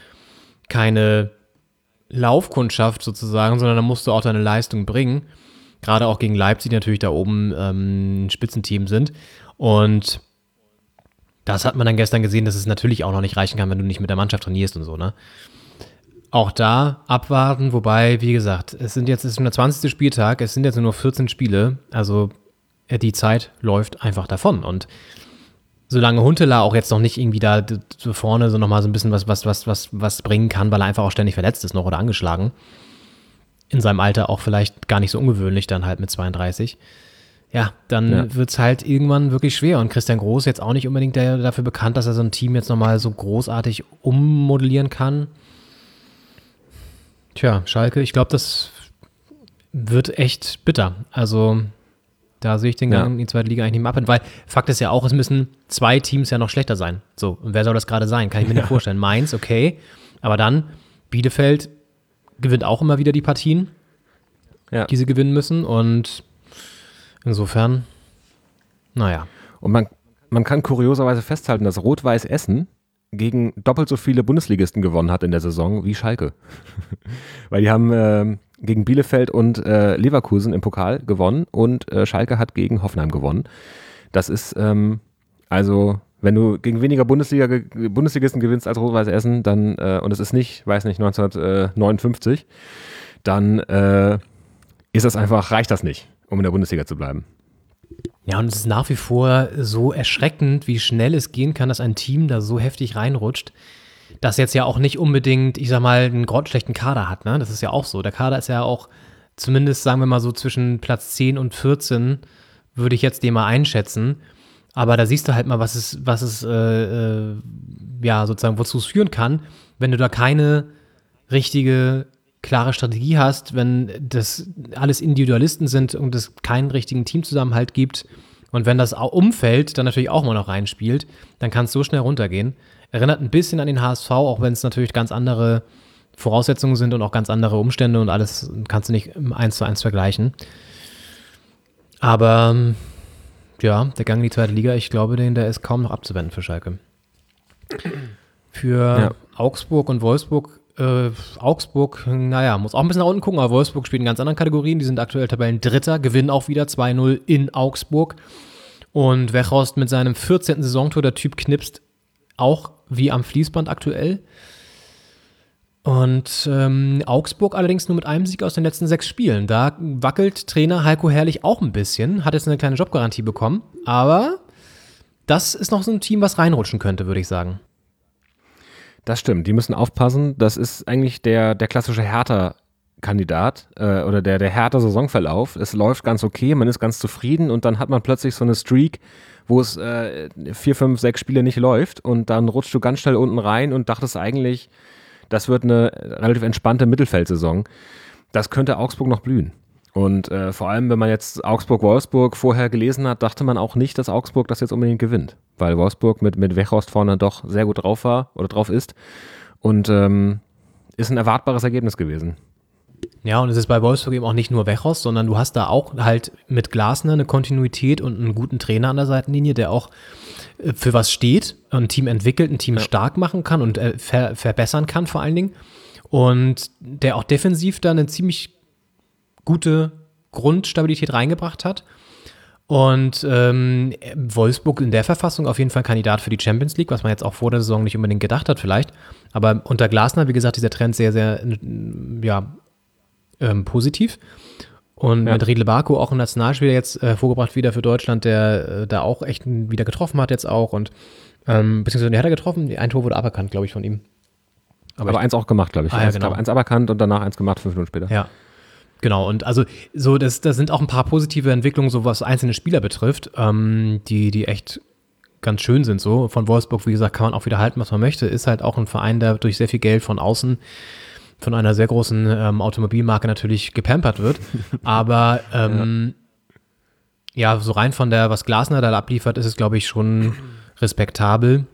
keine Laufkundschaft sozusagen, sondern da musst du auch deine Leistung bringen. Gerade auch gegen Leipzig, die natürlich da oben ein Spitzenteam sind. Und das hat man dann gestern gesehen, dass es natürlich auch noch nicht reichen kann, wenn du nicht mit der Mannschaft trainierst und so, ne? Auch da abwarten, wobei, wie gesagt, es ist schon der 20. Spieltag, es sind jetzt nur 14 Spiele, also die Zeit läuft einfach davon. Und solange Huntelaar auch jetzt noch nicht irgendwie da vorne so nochmal so ein bisschen was bringen kann, weil er einfach auch ständig verletzt ist noch oder angeschlagen, in seinem Alter auch vielleicht gar nicht so ungewöhnlich, dann halt mit 32, ja, dann wird es halt irgendwann wirklich schwer. Und Christian Groß jetzt auch nicht unbedingt dafür bekannt, dass er so ein Team jetzt nochmal so großartig ummodellieren kann. Tja, Schalke, ich glaube, das wird echt bitter. Also da sehe ich den Gang in die zweite Liga eigentlich nicht mehr ab. Weil Fakt ist ja auch, es müssen 2 Teams ja noch schlechter sein. So, und wer soll das gerade sein? Kann ich mir nicht vorstellen. Mainz, okay. Aber dann, Bielefeld gewinnt auch immer wieder die Partien, die sie gewinnen müssen. Und insofern, naja. Und man kann kurioserweise festhalten, dass Rot-Weiß Essen gegen doppelt so viele Bundesligisten gewonnen hat in der Saison wie Schalke. Weil die haben gegen Bielefeld und Leverkusen im Pokal gewonnen und Schalke hat gegen Hoffenheim gewonnen. Das ist also, wenn du gegen weniger Bundesligisten gewinnst als Rot-Weiß Essen, dann und es ist nicht, 1959, dann ist das einfach, reicht das nicht, um in der Bundesliga zu bleiben. Ja, und es ist nach wie vor so erschreckend, wie schnell es gehen kann, dass ein Team da so heftig reinrutscht, das jetzt ja auch nicht unbedingt, ich sag mal, einen grottenschlechten Kader hat, ne? Das ist ja auch so. Der Kader ist ja auch zumindest, sagen wir mal so, zwischen Platz 10 und 14, würde ich jetzt den mal einschätzen. Aber da siehst du halt mal, was es sozusagen, wozu es führen kann, wenn du da keine richtige klare Strategie hast, wenn das alles Individualisten sind und es keinen richtigen Teamzusammenhalt gibt und wenn das Umfeld dann natürlich auch mal noch reinspielt, dann kann es so schnell runtergehen. Erinnert ein bisschen an den HSV, auch wenn es natürlich ganz andere Voraussetzungen sind und auch ganz andere Umstände und alles kannst du nicht 1:1 vergleichen. Aber ja, der Gang in die zweite Liga, ich glaube, der ist kaum noch abzuwenden für Schalke. Für Augsburg und Wolfsburg, Augsburg, muss auch ein bisschen nach unten gucken, aber Wolfsburg spielt in ganz anderen Kategorien. Die sind aktuell Tabellendritter, gewinnen auch wieder 2-0 in Augsburg. Und Weghorst mit seinem 14. Saisontor, der Typ knipst auch wie am Fließband aktuell. Und Augsburg allerdings nur mit einem Sieg aus den letzten 6 Spielen. Da wackelt Trainer Heiko Herrlich auch ein bisschen, hat jetzt eine kleine Jobgarantie bekommen, aber das ist noch so ein Team, was reinrutschen könnte, würde ich sagen. Das stimmt, die müssen aufpassen. Das ist eigentlich der klassische Hertha-Kandidat oder der Hertha-Saisonverlauf. Es läuft ganz okay, man ist ganz zufrieden und dann hat man plötzlich so eine Streak, wo es 4, 5, 6 Spiele nicht läuft und dann rutscht du ganz schnell unten rein und dachtest eigentlich, das wird eine relativ entspannte Mittelfeldsaison. Das könnte Augsburg noch blühen. Und vor allem, wenn man jetzt Augsburg-Wolfsburg vorher gelesen hat, dachte man auch nicht, dass Augsburg das jetzt unbedingt gewinnt. Weil Wolfsburg mit Weghorst vorne doch sehr gut drauf war oder drauf ist. Und ist ein erwartbares Ergebnis gewesen. Ja, und es ist bei Wolfsburg eben auch nicht nur Weghorst, sondern du hast da auch halt mit Glasner eine Kontinuität und einen guten Trainer an der Seitenlinie, der auch für was steht, ein Team entwickelt, ein Team stark machen kann und verbessern kann vor allen Dingen. Und der auch defensiv da eine ziemlich gute Grundstabilität reingebracht hat. Und Wolfsburg in der Verfassung auf jeden Fall Kandidat für die Champions League, was man jetzt auch vor der Saison nicht unbedingt gedacht hat vielleicht. Aber unter Glasner, wie gesagt, dieser Trend sehr, sehr positiv. Und mit Riedle Baku auch ein Nationalspieler jetzt vorgebracht wieder für Deutschland, der da auch echt wieder getroffen hat jetzt auch. Und beziehungsweise der hat er getroffen, ein Tor wurde aberkannt, glaube ich, von ihm. Aber eins auch gemacht, glaube ich. Genau. Eins aberkannt und danach eins gemacht, 5 Minuten später. Ja. Genau, und also so, da sind auch ein paar positive Entwicklungen, so was einzelne Spieler betrifft, die echt ganz schön sind so. Von Wolfsburg, wie gesagt, kann man auch wieder halten, was man möchte. Ist halt auch ein Verein, der durch sehr viel Geld von außen von einer sehr großen Automobilmarke natürlich gepampert wird. Aber so rein von der, was Glasner da abliefert, ist es, glaube ich, schon respektabel.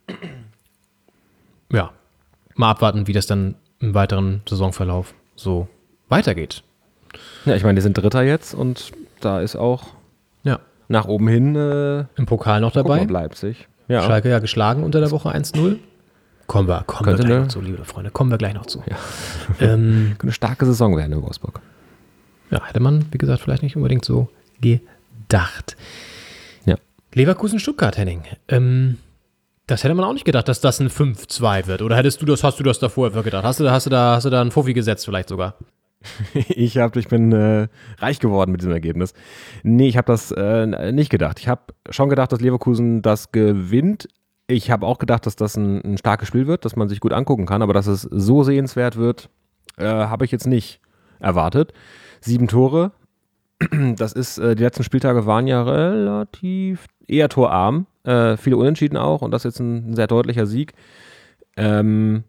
Ja, mal abwarten, wie das dann im weiteren Saisonverlauf so weitergeht. Ja, ich meine, die sind Dritter jetzt und da ist auch nach oben hin im Pokal noch dabei. Leipzig. Ja. Schalke ja geschlagen unter der Woche 1-0. Kommen wir gleich noch zu, liebe Freunde. Kommen wir gleich noch zu. Ja. Eine starke Saison werden in Wolfsburg. Ja, hätte man, wie gesagt, vielleicht nicht unbedingt so gedacht. Ja. Leverkusen-Stuttgart, Henning. Das hätte man auch nicht gedacht, dass das ein 5-2 wird. Oder hast du das davor gedacht? Hast du da einen Fuffi gesetzt vielleicht sogar? Ich bin reich geworden mit diesem Ergebnis. Nee, ich habe das nicht gedacht. Ich habe schon gedacht, dass Leverkusen das gewinnt. Ich habe auch gedacht, dass das ein starkes Spiel wird, dass man sich gut angucken kann. Aber dass es so sehenswert wird, habe ich jetzt nicht erwartet. 7 Tore. Das ist, die letzten Spieltage waren ja relativ eher torarm. Viele Unentschieden auch. Und das ist jetzt ein sehr deutlicher Sieg. Wahnsinn.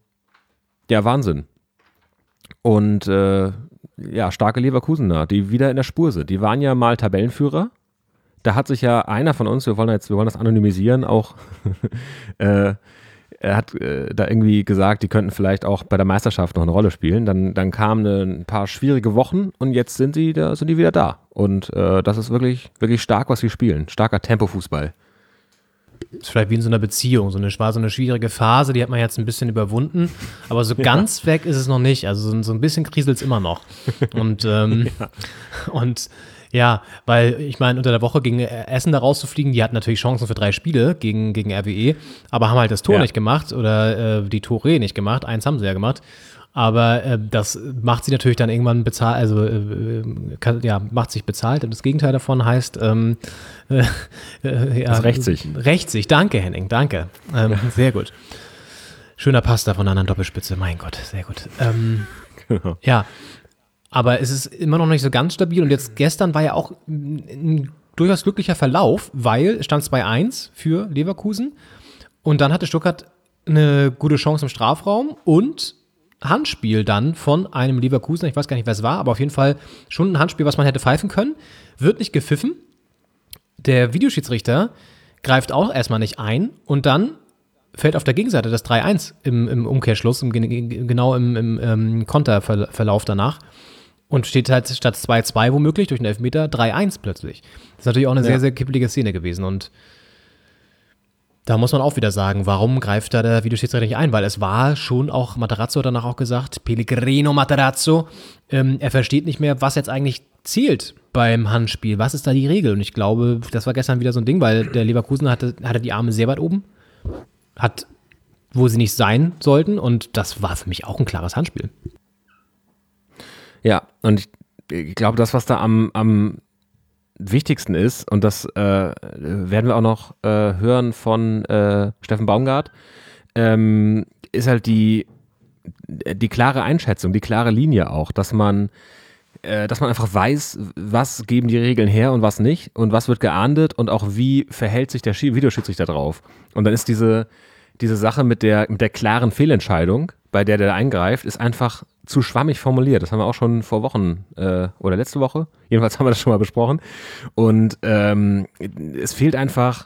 Und starke Leverkusener, die wieder in der Spur sind. Die waren ja mal Tabellenführer. Da hat sich ja einer von uns, wir wollen das anonymisieren, auch er hat da irgendwie gesagt, die könnten vielleicht auch bei der Meisterschaft noch eine Rolle spielen. Dann kamen ein paar schwierige Wochen und jetzt sind die wieder da. Und das ist wirklich, wirklich stark, was sie spielen. Starker Tempofußball. Ist vielleicht wie in so einer Beziehung. War so eine schwierige Phase, die hat man jetzt ein bisschen überwunden. Aber so ganz weg ist es noch nicht. Also so ein bisschen kriselt es immer noch. Und weil ich meine, unter der Woche gegen Essen da rauszufliegen, die hatten natürlich Chancen für 3 Spiele gegen RWE, aber haben halt das Tor nicht gemacht oder die Tore nicht gemacht. 1 haben sie ja gemacht. Aber das macht sie natürlich dann irgendwann bezahlt, macht sich bezahlt. Und das Gegenteil davon heißt, das rächt sich. Rächt sich, danke Henning, danke. Sehr gut. Schöner Pass da von einer anderen Doppelspitze, mein Gott, sehr gut. Genau. Ja, aber es ist immer noch nicht so ganz stabil. Und jetzt gestern war ja auch ein durchaus glücklicher Verlauf, weil es stand 2-1 für Leverkusen. Und dann hatte Stuttgart eine gute Chance im Strafraum und Handspiel dann von einem Leverkusener, ich weiß gar nicht, wer es war, aber auf jeden Fall schon ein Handspiel, was man hätte pfeifen können, wird nicht gepfiffen. Der Videoschiedsrichter greift auch erstmal nicht ein und dann fällt auf der Gegenseite das 3-1 im Umkehrschluss, genau im Konterverlauf danach. Und steht halt statt 2-2 womöglich durch einen Elfmeter 3-1 plötzlich. Das ist natürlich auch eine sehr, sehr kippelige Szene gewesen. Und da muss man auch wieder sagen, warum greift da der Videoschiedsrichter nicht ein? Weil es war schon auch, Materazzo hat danach auch gesagt, Pellegrino Materazzo, er versteht nicht mehr, was jetzt eigentlich zählt beim Handspiel. Was ist da die Regel? Und ich glaube, das war gestern wieder so ein Ding, weil der Leverkusen hatte die Arme sehr weit oben, hat, wo sie nicht sein sollten. Und das war für mich auch ein klares Handspiel. Ja, und ich glaube, das, was da am wichtigsten ist, und das werden wir auch noch hören von Steffen Baumgart, ist halt die klare Einschätzung, die klare Linie auch, dass man einfach weiß, was geben die Regeln her und was nicht und was wird geahndet und auch wie verhält sich der Videoschiedsrichter drauf. Und dann ist diese Sache mit der klaren Fehlentscheidung, bei der eingreift, ist einfach zu schwammig formuliert. Das haben wir auch schon vor Wochen oder letzte Woche. Jedenfalls haben wir das schon mal besprochen. Und es fehlt einfach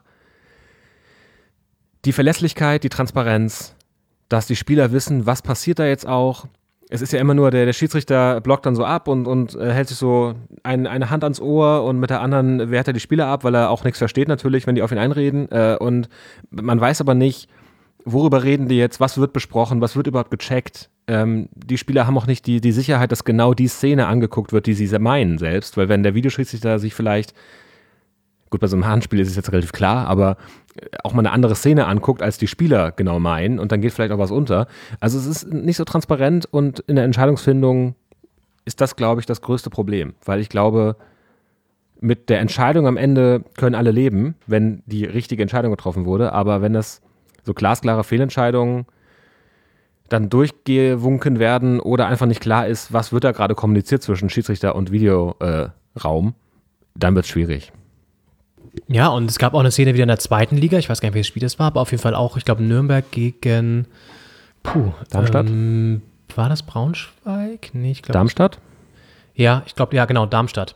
die Verlässlichkeit, die Transparenz, dass die Spieler wissen, was passiert da jetzt auch. Es ist ja immer nur, der Schiedsrichter blockt dann so ab und hält sich so eine Hand ans Ohr und mit der anderen wehrt er die Spieler ab, weil er auch nichts versteht natürlich, wenn die auf ihn einreden. Und man weiß aber nicht, worüber reden die jetzt, was wird besprochen, was wird überhaupt gecheckt. Die Spieler haben auch nicht die Sicherheit, dass genau die Szene angeguckt wird, die sie meinen selbst, weil wenn der Videoschiedsrichter sich vielleicht, gut, bei so einem Handspiel ist es jetzt relativ klar, aber auch mal eine andere Szene anguckt, als die Spieler genau meinen und dann geht vielleicht auch was unter. Also es ist nicht so transparent und in der Entscheidungsfindung ist das, glaube ich, das größte Problem, weil ich glaube, mit der Entscheidung am Ende können alle leben, wenn die richtige Entscheidung getroffen wurde, aber wenn das so glasklare Fehlentscheidungen dann durchgewunken werden oder einfach nicht klar ist, was wird da gerade kommuniziert zwischen Schiedsrichter und Videoraum, dann wird es schwierig. Ja, und es gab auch eine Szene wieder in der zweiten Liga, ich weiß gar nicht, welches Spiel das war, aber auf jeden Fall auch, ich glaube, Nürnberg gegen Darmstadt? War das Braunschweig? Nee, ich glaube. Darmstadt? Ja, ich glaube, ja, genau, Darmstadt.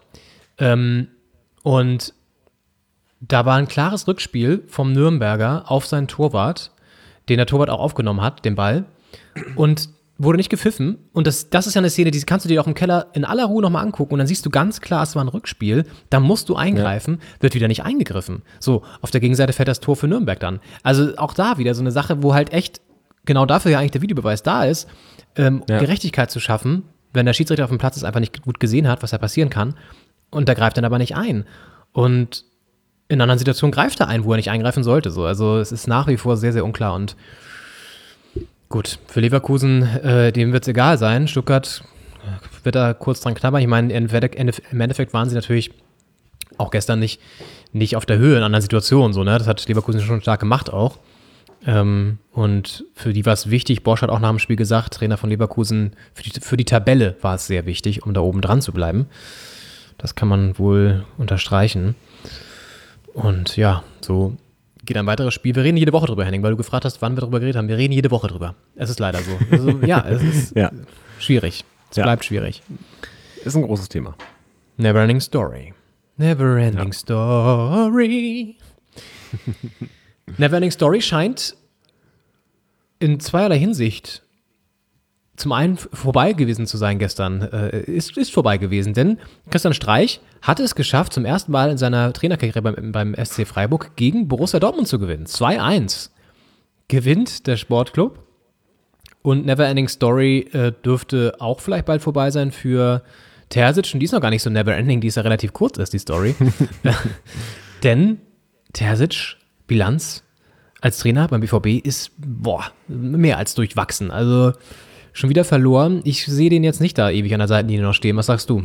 Und da war ein klares Rückspiel vom Nürnberger auf seinen Torwart, den der Torwart auch aufgenommen hat, den Ball, und wurde nicht gepfiffen. Und das ist ja eine Szene, die kannst du dir auch im Keller in aller Ruhe nochmal angucken und dann siehst du ganz klar, es war ein Rückspiel, da musst du eingreifen, wird wieder nicht eingegriffen. So, auf der Gegenseite fällt das Tor für Nürnberg dann. Also auch da wieder so eine Sache, wo halt echt genau dafür ja eigentlich der Videobeweis da ist, Gerechtigkeit zu schaffen, wenn der Schiedsrichter auf dem Platz es einfach nicht gut gesehen hat, was da passieren kann, und der greift dann aber nicht ein. Und in anderen Situationen greift er ein, wo er nicht eingreifen sollte. So. Also es ist nach wie vor sehr, sehr unklar. Und gut, für Leverkusen, dem wird es egal sein. Stuttgart wird da kurz dran knabbern. Ich meine, im Endeffekt waren sie natürlich auch gestern nicht auf der Höhe in anderen Situationen. So, ne? Das hat Leverkusen schon stark gemacht auch. Und für die war es wichtig, Bosch hat auch nach dem Spiel gesagt, Trainer von Leverkusen, für die Tabelle war es sehr wichtig, um da oben dran zu bleiben. Das kann man wohl unterstreichen. Und ja, so geht ein weiteres Spiel. Wir reden jede Woche drüber, Henning, weil du gefragt hast, wann wir drüber geredet haben. Wir reden jede Woche drüber. Es ist leider so. Also, ja, es ist schwierig. Es bleibt schwierig. Ist ein großes Thema. Neverending Story. Neverending Story. Neverending Story scheint in zweierlei Hinsicht zum einen vorbei gewesen zu sein gestern. Ist vorbei gewesen, denn Christian Streich hatte es geschafft, zum ersten Mal in seiner Trainerkarriere beim SC Freiburg gegen Borussia Dortmund zu gewinnen. 2-1 gewinnt der Sportclub. Und Neverending Story dürfte auch vielleicht bald vorbei sein für Terzic. Und die ist noch gar nicht so Neverending, die ist ja relativ kurz, ist die Story. Denn Terzic, Bilanz als Trainer beim BVB ist mehr als durchwachsen. Also schon wieder verloren. Ich sehe den jetzt nicht da ewig an der Seitenlinie noch stehen. Was sagst du?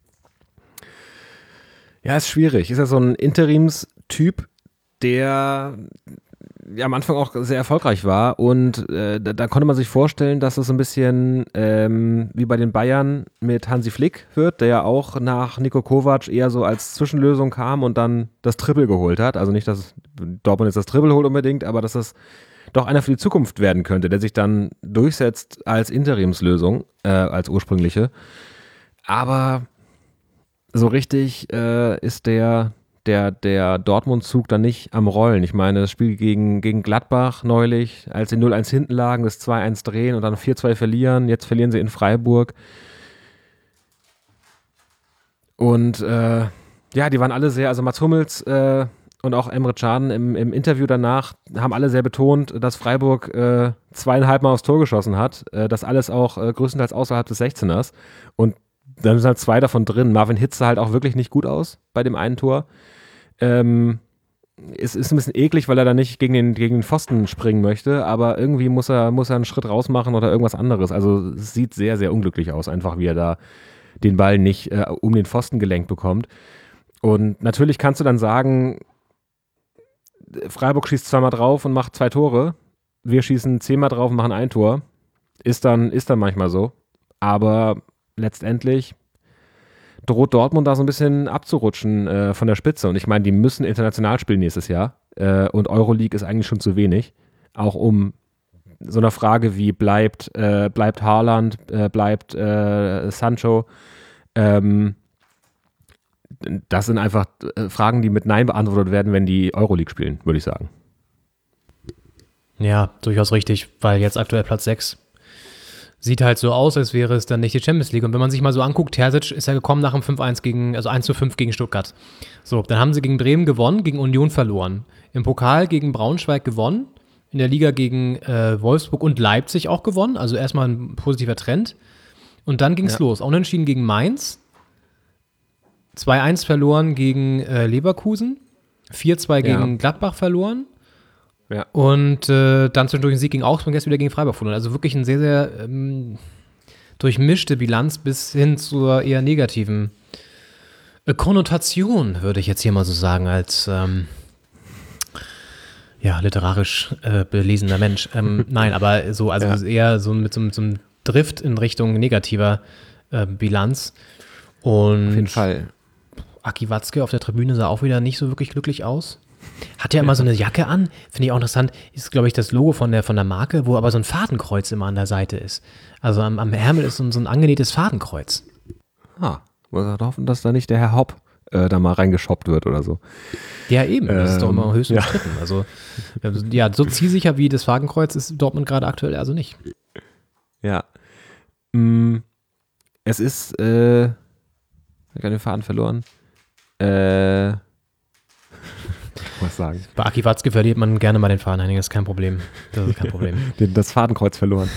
Ja, ist schwierig. Ist ja so ein Interimstyp, der am Anfang auch sehr erfolgreich war und da konnte man sich vorstellen, dass es ein bisschen wie bei den Bayern mit Hansi Flick wird, der ja auch nach Niko Kovac eher so als Zwischenlösung kam und dann das Triple geholt hat. Also nicht, dass Dortmund jetzt das Triple holt unbedingt, aber dass das doch einer für die Zukunft werden könnte, der sich dann durchsetzt als Interimslösung, als ursprüngliche. Aber so richtig ist der der Dortmund-Zug dann nicht am Rollen. Ich meine, das Spiel gegen Gladbach neulich, als sie 0-1 hinten lagen, das 2-1 drehen und dann 4-2 verlieren. Jetzt verlieren sie in Freiburg. Und die waren alle sehr, also Mats Hummels und auch Emre Can im Interview danach haben alle sehr betont, dass Freiburg 2,5 Mal aufs Tor geschossen hat. Das alles auch größtenteils außerhalb des 16ers. Und dann sind halt 2 davon drin. Marvin Hitz sah halt auch wirklich nicht gut aus bei dem einen Tor. Es ist ein bisschen eklig, weil er da nicht gegen den Pfosten springen möchte, aber irgendwie muss er einen Schritt raus machen oder irgendwas anderes. Also es sieht sehr, sehr unglücklich aus, einfach wie er da den Ball nicht um den Pfosten gelenkt bekommt. Und natürlich kannst du dann sagen, Freiburg schießt 2-mal drauf und macht 2 Tore. Wir schießen 10-mal drauf und machen 1 Tor. Ist dann manchmal so. Aber letztendlich droht Dortmund da so ein bisschen abzurutschen von der Spitze. Und ich meine, die müssen international spielen nächstes Jahr. Und Euroleague ist eigentlich schon zu wenig. Auch um so eine Frage wie bleibt Haaland, bleibt Sancho. Das sind einfach Fragen, die mit Nein beantwortet werden, wenn die Euroleague spielen, würde ich sagen. Ja, durchaus richtig, weil jetzt aktuell Platz 6 sieht halt so aus, als wäre es dann nicht die Champions League. Und wenn man sich mal so anguckt, Terzic ist ja gekommen nach dem 5-1 1:5 gegen Stuttgart. So, dann haben sie gegen Bremen gewonnen, gegen Union verloren. Im Pokal gegen Braunschweig gewonnen, in der Liga gegen Wolfsburg und Leipzig auch gewonnen. Also erstmal ein positiver Trend. Und dann ging es los. Unentschieden gegen Mainz, 2-1 verloren gegen Leverkusen, 4-2 gegen Gladbach verloren. Ja. Und dann zwischendurch ein Sieg gegen Augsburg und jetzt wieder gegen Freiburg verloren. Also wirklich eine sehr, sehr durchmischte Bilanz bis hin zur eher negativen Konnotation, würde ich jetzt hier mal so sagen, als literarisch belesener Mensch. Nein, aber so, also eher so mit so einem Drift in Richtung negativer Bilanz. Und auf jeden Fall. Aki Watzke auf der Tribüne sah auch wieder nicht so wirklich glücklich aus. Hat ja immer so eine Jacke an, finde ich auch interessant, ist, glaube ich, das Logo von der Marke, wo aber so ein Fadenkreuz immer an der Seite ist. Also am Ärmel ist so ein angenähtes Fadenkreuz. Muss er hoffen, dass da nicht der Herr Hopp da mal reingeschoppt wird oder so. Ja, eben, das ist doch immer höchst umstritten. Also, so zielsicher wie das Fadenkreuz ist Dortmund gerade aktuell also nicht. Ja. Es ist, ich habe den Faden verloren. Was sagen? Bei Aki Watzke verliert man gerne mal den Faden, das ist kein Problem. Das ist kein Problem. Das Fadenkreuz verloren.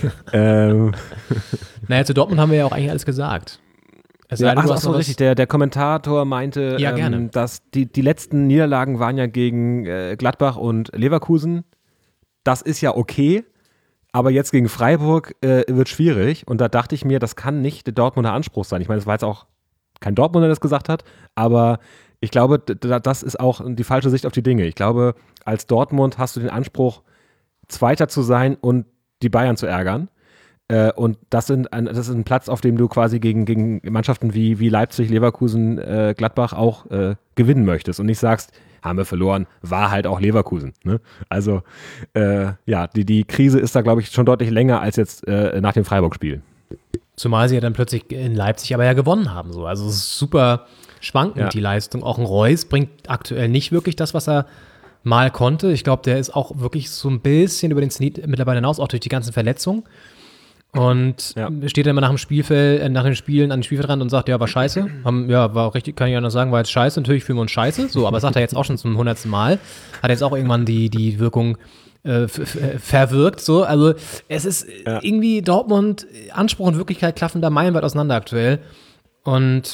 Naja, zu Dortmund haben wir ja auch eigentlich alles gesagt. Richtig. Der Kommentator meinte, dass die letzten Niederlagen waren ja gegen Gladbach und Leverkusen. Das ist ja okay, aber jetzt gegen Freiburg wird schwierig. Und da dachte ich mir, das kann nicht der Dortmunder Anspruch sein. Ich meine, das war jetzt auch kein Dortmunder, der das gesagt hat, aber ich glaube, das ist auch die falsche Sicht auf die Dinge. Ich glaube, als Dortmund hast du den Anspruch, Zweiter zu sein und die Bayern zu ärgern. Und das ist ein Platz, auf dem du quasi gegen Mannschaften wie Leipzig, Leverkusen, Gladbach auch gewinnen möchtest und nicht sagst, haben wir verloren, war halt auch Leverkusen. Ne? Also die Krise ist da, glaube ich, schon deutlich länger als jetzt nach dem Freiburg-Spiel. Zumal sie ja dann plötzlich in Leipzig aber ja gewonnen haben. So. Also es ist super schwankend, die Leistung. Auch ein Reus bringt aktuell nicht wirklich das, was er mal konnte. Ich glaube, der ist auch wirklich so ein bisschen über den Zenit mittlerweile hinaus, auch durch die ganzen Verletzungen. Und steht dann immer nach dem Spielfeld, nach den Spielen an den Spielfeldrand und sagt, ja, war scheiße. War richtig, kann ich anders sagen, war jetzt scheiße. Natürlich fühlen wir uns scheiße. So, aber das sagt er jetzt auch schon zum 100. Mal. Hat jetzt auch irgendwann die Wirkung verwirkt. So. Also es ist irgendwie Dortmund, Anspruch und Wirklichkeit klaffen da meilenweit auseinander aktuell. Und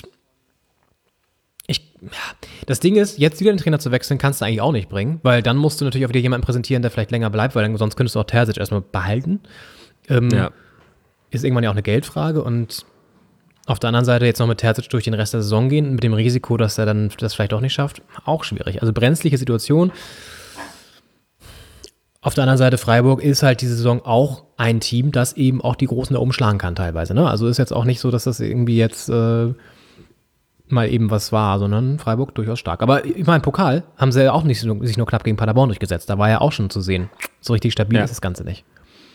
das Ding ist, jetzt wieder den Trainer zu wechseln, kannst du eigentlich auch nicht bringen, weil dann musst du natürlich auch wieder jemanden präsentieren, der vielleicht länger bleibt, weil dann, sonst könntest du auch Terzic erstmal behalten. Ist irgendwann ja auch eine Geldfrage und auf der anderen Seite jetzt noch mit Terzic durch den Rest der Saison gehen, mit dem Risiko, dass er dann das vielleicht auch nicht schafft, auch schwierig. Also brenzliche Situation. Auf der anderen Seite Freiburg ist halt diese Saison auch ein Team, das eben auch die Großen da umschlagen kann teilweise. Ne? Also ist jetzt auch nicht so, dass das irgendwie jetzt mal eben was war, sondern Freiburg durchaus stark. Aber ich meine, Pokal haben sie ja auch nicht sich nur knapp gegen Paderborn durchgesetzt. Da war ja auch schon zu sehen. So richtig stabil ist das Ganze nicht.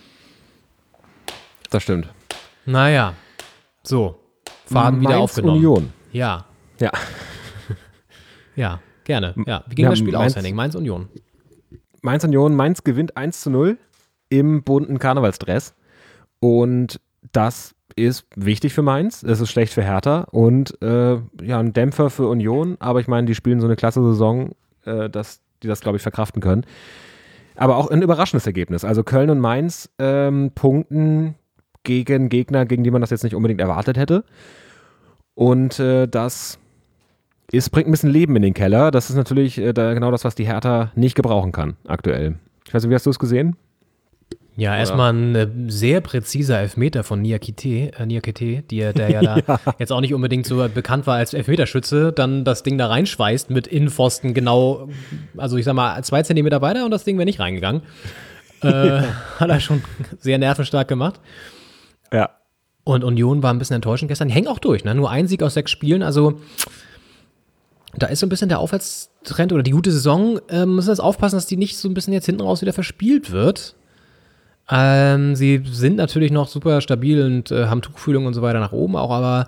Das stimmt. Naja, so. Faden wieder aufgenommen. Union. Ja. Ja. Ja. gerne. Ja, wie ging das Spiel aus, Henning? Mainz-Union. Mainz gewinnt 1:0 im bunten Karnevalsdress. Und das ist wichtig für Mainz, es ist schlecht für Hertha und ein Dämpfer für Union, aber ich meine, die spielen so eine klasse Saison, dass die das, glaube ich, verkraften können. Aber auch ein überraschendes Ergebnis. Also Köln und Mainz punkten gegen Gegner, gegen die man das jetzt nicht unbedingt erwartet hätte. Und das bringt ein bisschen Leben in den Keller. Das ist natürlich genau das, was die Hertha nicht gebrauchen kann aktuell. Ich weiß nicht, wie hast du es gesehen? Ja, erstmal ein sehr präziser Elfmeter von Niakite, der ja da jetzt auch nicht unbedingt so bekannt war als Elfmeterschütze, dann das Ding da reinschweißt mit Innenpfosten genau, also ich sag mal 2 Zentimeter weiter und das Ding wäre nicht reingegangen. Hat er schon sehr nervenstark gemacht. Ja. Und Union war ein bisschen enttäuschend gestern. Die hängen auch durch, ne? Nur 1 Sieg aus 6 Spielen, also da ist so ein bisschen der Aufwärtstrend oder die gute Saison. Müssen jetzt aufpassen, dass die nicht so ein bisschen jetzt hinten raus wieder verspielt wird. Sie sind natürlich noch super stabil und haben Tuchfühlung und so weiter nach oben auch, aber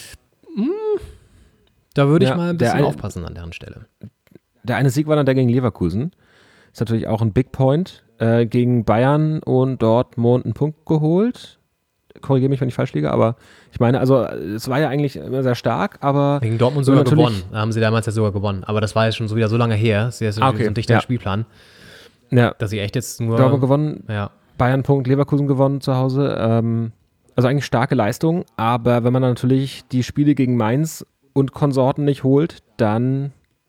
da würde ich mal ein bisschen aufpassen an deren Stelle. Der eine Sieg war dann der gegen Leverkusen. Ist natürlich auch ein Big Point. Gegen Bayern und Dortmund einen Punkt geholt. Korrigiere mich, wenn ich falsch liege, aber ich meine, also es war ja eigentlich immer sehr stark, aber... Gegen Dortmund sogar gewonnen. Da haben sie damals ja sogar gewonnen. Aber das war jetzt schon wieder so lange her. Das ist ja so ein dichter Spielplan. Ja. Dass sie echt jetzt nur... Dortmund gewonnen. Ja. Bayern-Punkt, Leverkusen gewonnen zu Hause. Also eigentlich starke Leistung, aber wenn man natürlich die Spiele gegen Mainz und Konsorten nicht holt, dann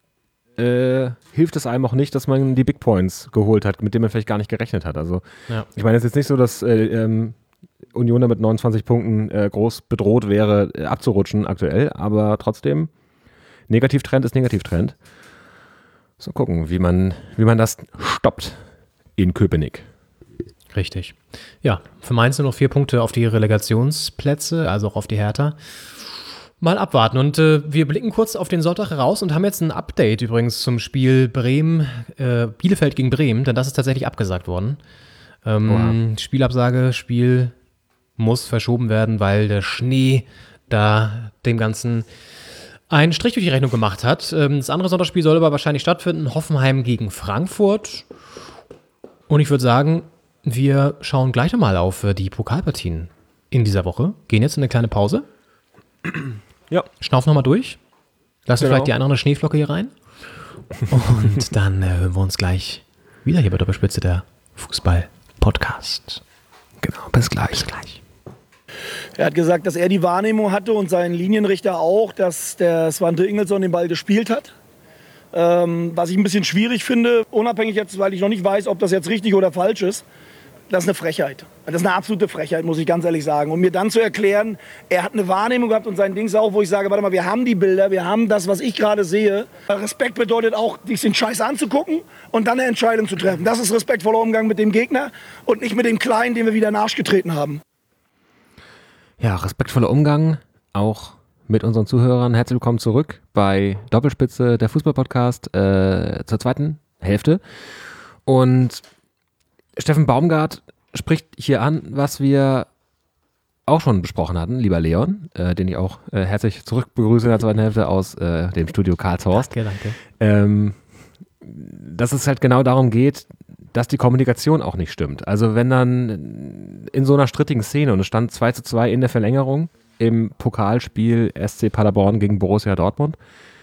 hilft es einem auch nicht, dass man die Big Points geholt hat, mit denen man vielleicht gar nicht gerechnet hat. Also ich meine, es ist jetzt nicht so, dass Union mit 29 Punkten groß bedroht wäre, abzurutschen aktuell, aber trotzdem, Negativtrend ist Negativtrend. So gucken, wie man das stoppt in Köpenick. Richtig. Ja, für Mainz nur noch 4 Punkte auf die Relegationsplätze, also auch auf die Hertha. Mal abwarten. Und wir blicken kurz auf den Sonntag raus und haben jetzt ein Update übrigens zum Spiel Bielefeld gegen Bremen, denn das ist tatsächlich abgesagt worden. Spielabsage, Spiel muss verschoben werden, weil der Schnee da dem Ganzen einen Strich durch die Rechnung gemacht hat. Das andere Sonntagsspiel soll aber wahrscheinlich stattfinden, Hoffenheim gegen Frankfurt. Und ich würde sagen, wir schauen gleich nochmal auf die Pokalpartien in dieser Woche. Gehen jetzt in eine kleine Pause. Ja. Schnaufen nochmal durch. Lassen vielleicht die andere Schneeflocke hier rein. Und dann hören wir uns gleich wieder hier bei Doppelspitze, der Fußball-Podcast. Genau, bis gleich. Er hat gesagt, dass er die Wahrnehmung hatte und sein Linienrichter auch, dass der Svante Ingelsson den Ball gespielt hat. Was ich ein bisschen schwierig finde, unabhängig jetzt, weil ich noch nicht weiß, ob das jetzt richtig oder falsch ist. Das ist eine Frechheit. Das ist eine absolute Frechheit, muss ich ganz ehrlich sagen. Und mir dann zu erklären, er hat eine Wahrnehmung gehabt und sein Dings auch, wo ich sage, warte mal, wir haben die Bilder, wir haben das, was ich gerade sehe. Respekt bedeutet auch, sich den Scheiß anzugucken und dann eine Entscheidung zu treffen. Das ist respektvoller Umgang mit dem Gegner und nicht mit dem Kleinen, den wir wieder nachgetreten haben. Ja, respektvoller Umgang, auch mit unseren Zuhörern. Herzlich willkommen zurück bei Doppelspitze, der Fußball-Podcast zur zweiten Hälfte. Und Steffen Baumgart spricht hier an, was wir auch schon besprochen hatten, lieber Leon, den ich auch herzlich zurückbegrüße in der zweiten Hälfte aus dem Studio Karlshorst. Danke. Dass es halt genau darum geht, dass die Kommunikation auch nicht stimmt. Also wenn dann in so einer strittigen Szene, und es stand 2:2 in der Verlängerung im Pokalspiel SC Paderborn gegen Borussia Dortmund,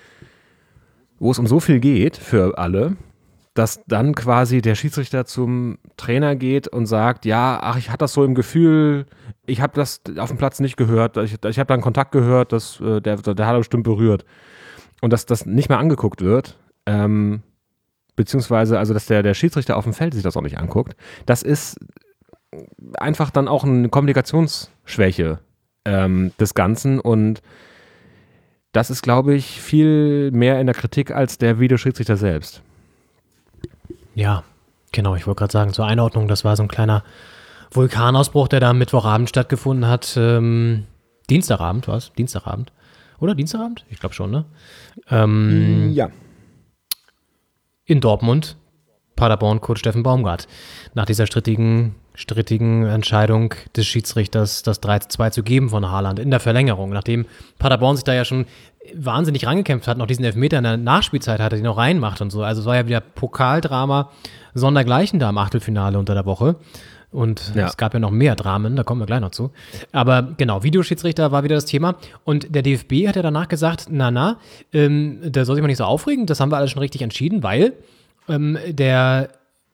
wo es um so viel geht für alle, dass dann quasi der Schiedsrichter zum Trainer geht und sagt, ja, ich hatte das so im Gefühl, ich habe das auf dem Platz nicht gehört, ich habe da einen Kontakt gehört, der hat er bestimmt berührt. Und dass das nicht mehr angeguckt wird, beziehungsweise also dass der Schiedsrichter auf dem Feld sich das auch nicht anguckt, das ist einfach dann auch eine Kommunikationsschwäche des Ganzen, und das ist, glaube ich, viel mehr in der Kritik als der Videoschiedsrichter selbst. Ja, genau, ich wollte gerade sagen, zur Einordnung, das war so ein kleiner Vulkanausbruch, der da am Mittwochabend stattgefunden hat. Dienstagabend, was? Dienstagabend? Oder Dienstagabend? Ich glaube schon, ne? Ja. In Dortmund. Paderborn-Coach Steffen Baumgart nach dieser strittigen Entscheidung des Schiedsrichters das 3:2 zu geben von Haaland in der Verlängerung, nachdem Paderborn sich da ja schon wahnsinnig rangekämpft hat, noch diesen Elfmeter in der Nachspielzeit hatte, den noch reinmacht und so. Also es war ja wieder Pokaldrama sondergleichen da im Achtelfinale unter der Woche. Und es gab ja noch mehr Dramen, da kommen wir gleich noch zu. Aber genau, Videoschiedsrichter war wieder das Thema. Und der DFB hat ja danach gesagt, der soll sich mal nicht so aufregen, das haben wir alles schon richtig entschieden, weil der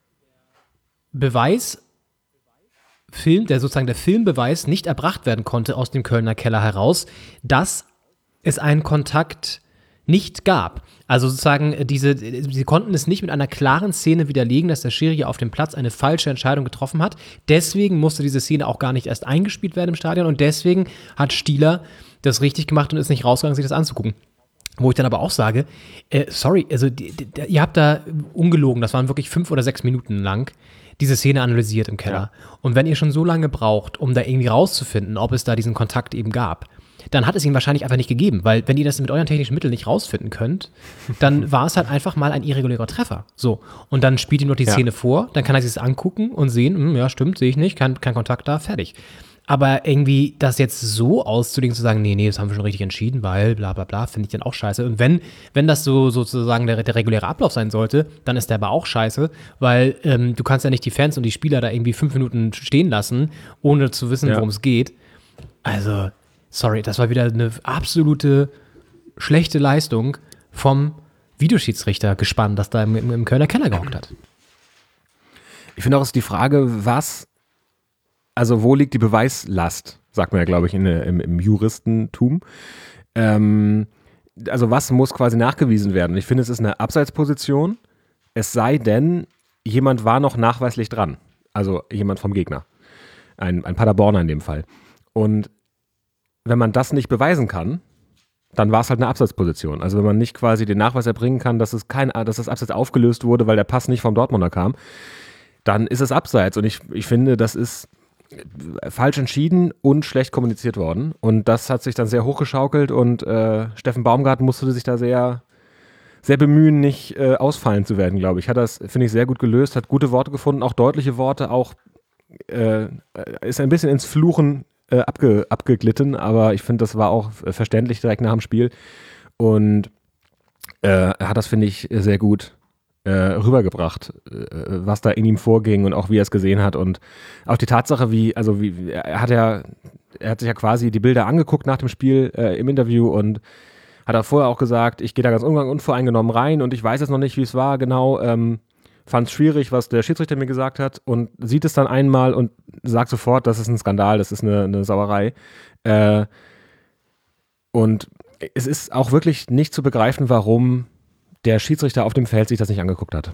Filmbeweis nicht erbracht werden konnte aus dem Kölner Keller heraus, dass es einen Kontakt nicht gab. Also sozusagen, sie konnten es nicht mit einer klaren Szene widerlegen, dass der Schiri auf dem Platz eine falsche Entscheidung getroffen hat. Deswegen musste diese Szene auch gar nicht erst eingespielt werden im Stadion und deswegen hat Stieler das richtig gemacht und ist nicht rausgegangen, sich das anzugucken. Wo ich dann aber auch sage, sorry, also ihr habt da ungelogen, das waren wirklich 5 oder 6 Minuten lang, diese Szene analysiert im Keller. Ja. Und wenn ihr schon so lange braucht, um da irgendwie rauszufinden, ob es da diesen Kontakt eben gab, dann hat es ihn wahrscheinlich einfach nicht gegeben, weil wenn ihr das mit euren technischen Mitteln nicht rausfinden könnt, dann war es halt einfach mal ein irregulärer Treffer. So. Und dann spielt ihm noch die Szene vor, dann kann er sich das angucken und sehen, ja stimmt, sehe ich nicht, kein Kontakt da, fertig. Aber irgendwie das jetzt so auszulegen, zu sagen, nee, das haben wir schon richtig entschieden, weil bla bla bla, finde ich dann auch scheiße. Und wenn das so sozusagen der reguläre Ablauf sein sollte, dann ist der aber auch scheiße, weil du kannst ja nicht die Fans und die Spieler da irgendwie 5 Minuten stehen lassen, ohne zu wissen, worum es geht. Also, sorry, das war wieder eine absolute schlechte Leistung vom Videoschiedsrichtergespann, das da im Kölner Keller gehockt hat. Ich finde auch, ist die Frage, wo liegt die Beweislast, sagt man ja, glaube ich, im Juristentum. Also was muss quasi nachgewiesen werden? Ich finde, es ist eine Abseitsposition, es sei denn, jemand war noch nachweislich dran. Also jemand vom Gegner. Ein Paderborner in dem Fall. Und wenn man das nicht beweisen kann, dann war es halt eine Abseitsposition. Also wenn man nicht quasi den Nachweis erbringen kann, dass das Abseits aufgelöst wurde, weil der Pass nicht vom Dortmunder kam, dann ist es Abseits. Und ich finde, das ist falsch entschieden und schlecht kommuniziert worden. Und das hat sich dann sehr hochgeschaukelt und Steffen Baumgart musste sich da sehr, sehr bemühen, nicht ausfallen zu werden, glaube ich. Hat das, finde ich, sehr gut gelöst, hat gute Worte gefunden, auch deutliche Worte, auch ist ein bisschen ins Fluchen abgeglitten, aber ich finde, das war auch verständlich direkt nach dem Spiel und er hat das, finde ich, sehr gut rübergebracht, was da in ihm vorging und auch wie er es gesehen hat und auch die Tatsache, er hat sich ja quasi die Bilder angeguckt nach dem Spiel im Interview und hat er vorher auch gesagt, ich gehe da ganz unvoreingenommen rein und ich weiß jetzt noch nicht, wie es war, genau, fand es schwierig, was der Schiedsrichter mir gesagt hat und sieht es dann einmal und sagt sofort, das ist ein Skandal, das ist eine Sauerei. Und es ist auch wirklich nicht zu begreifen, warum der Schiedsrichter auf dem Feld sich das nicht angeguckt hat.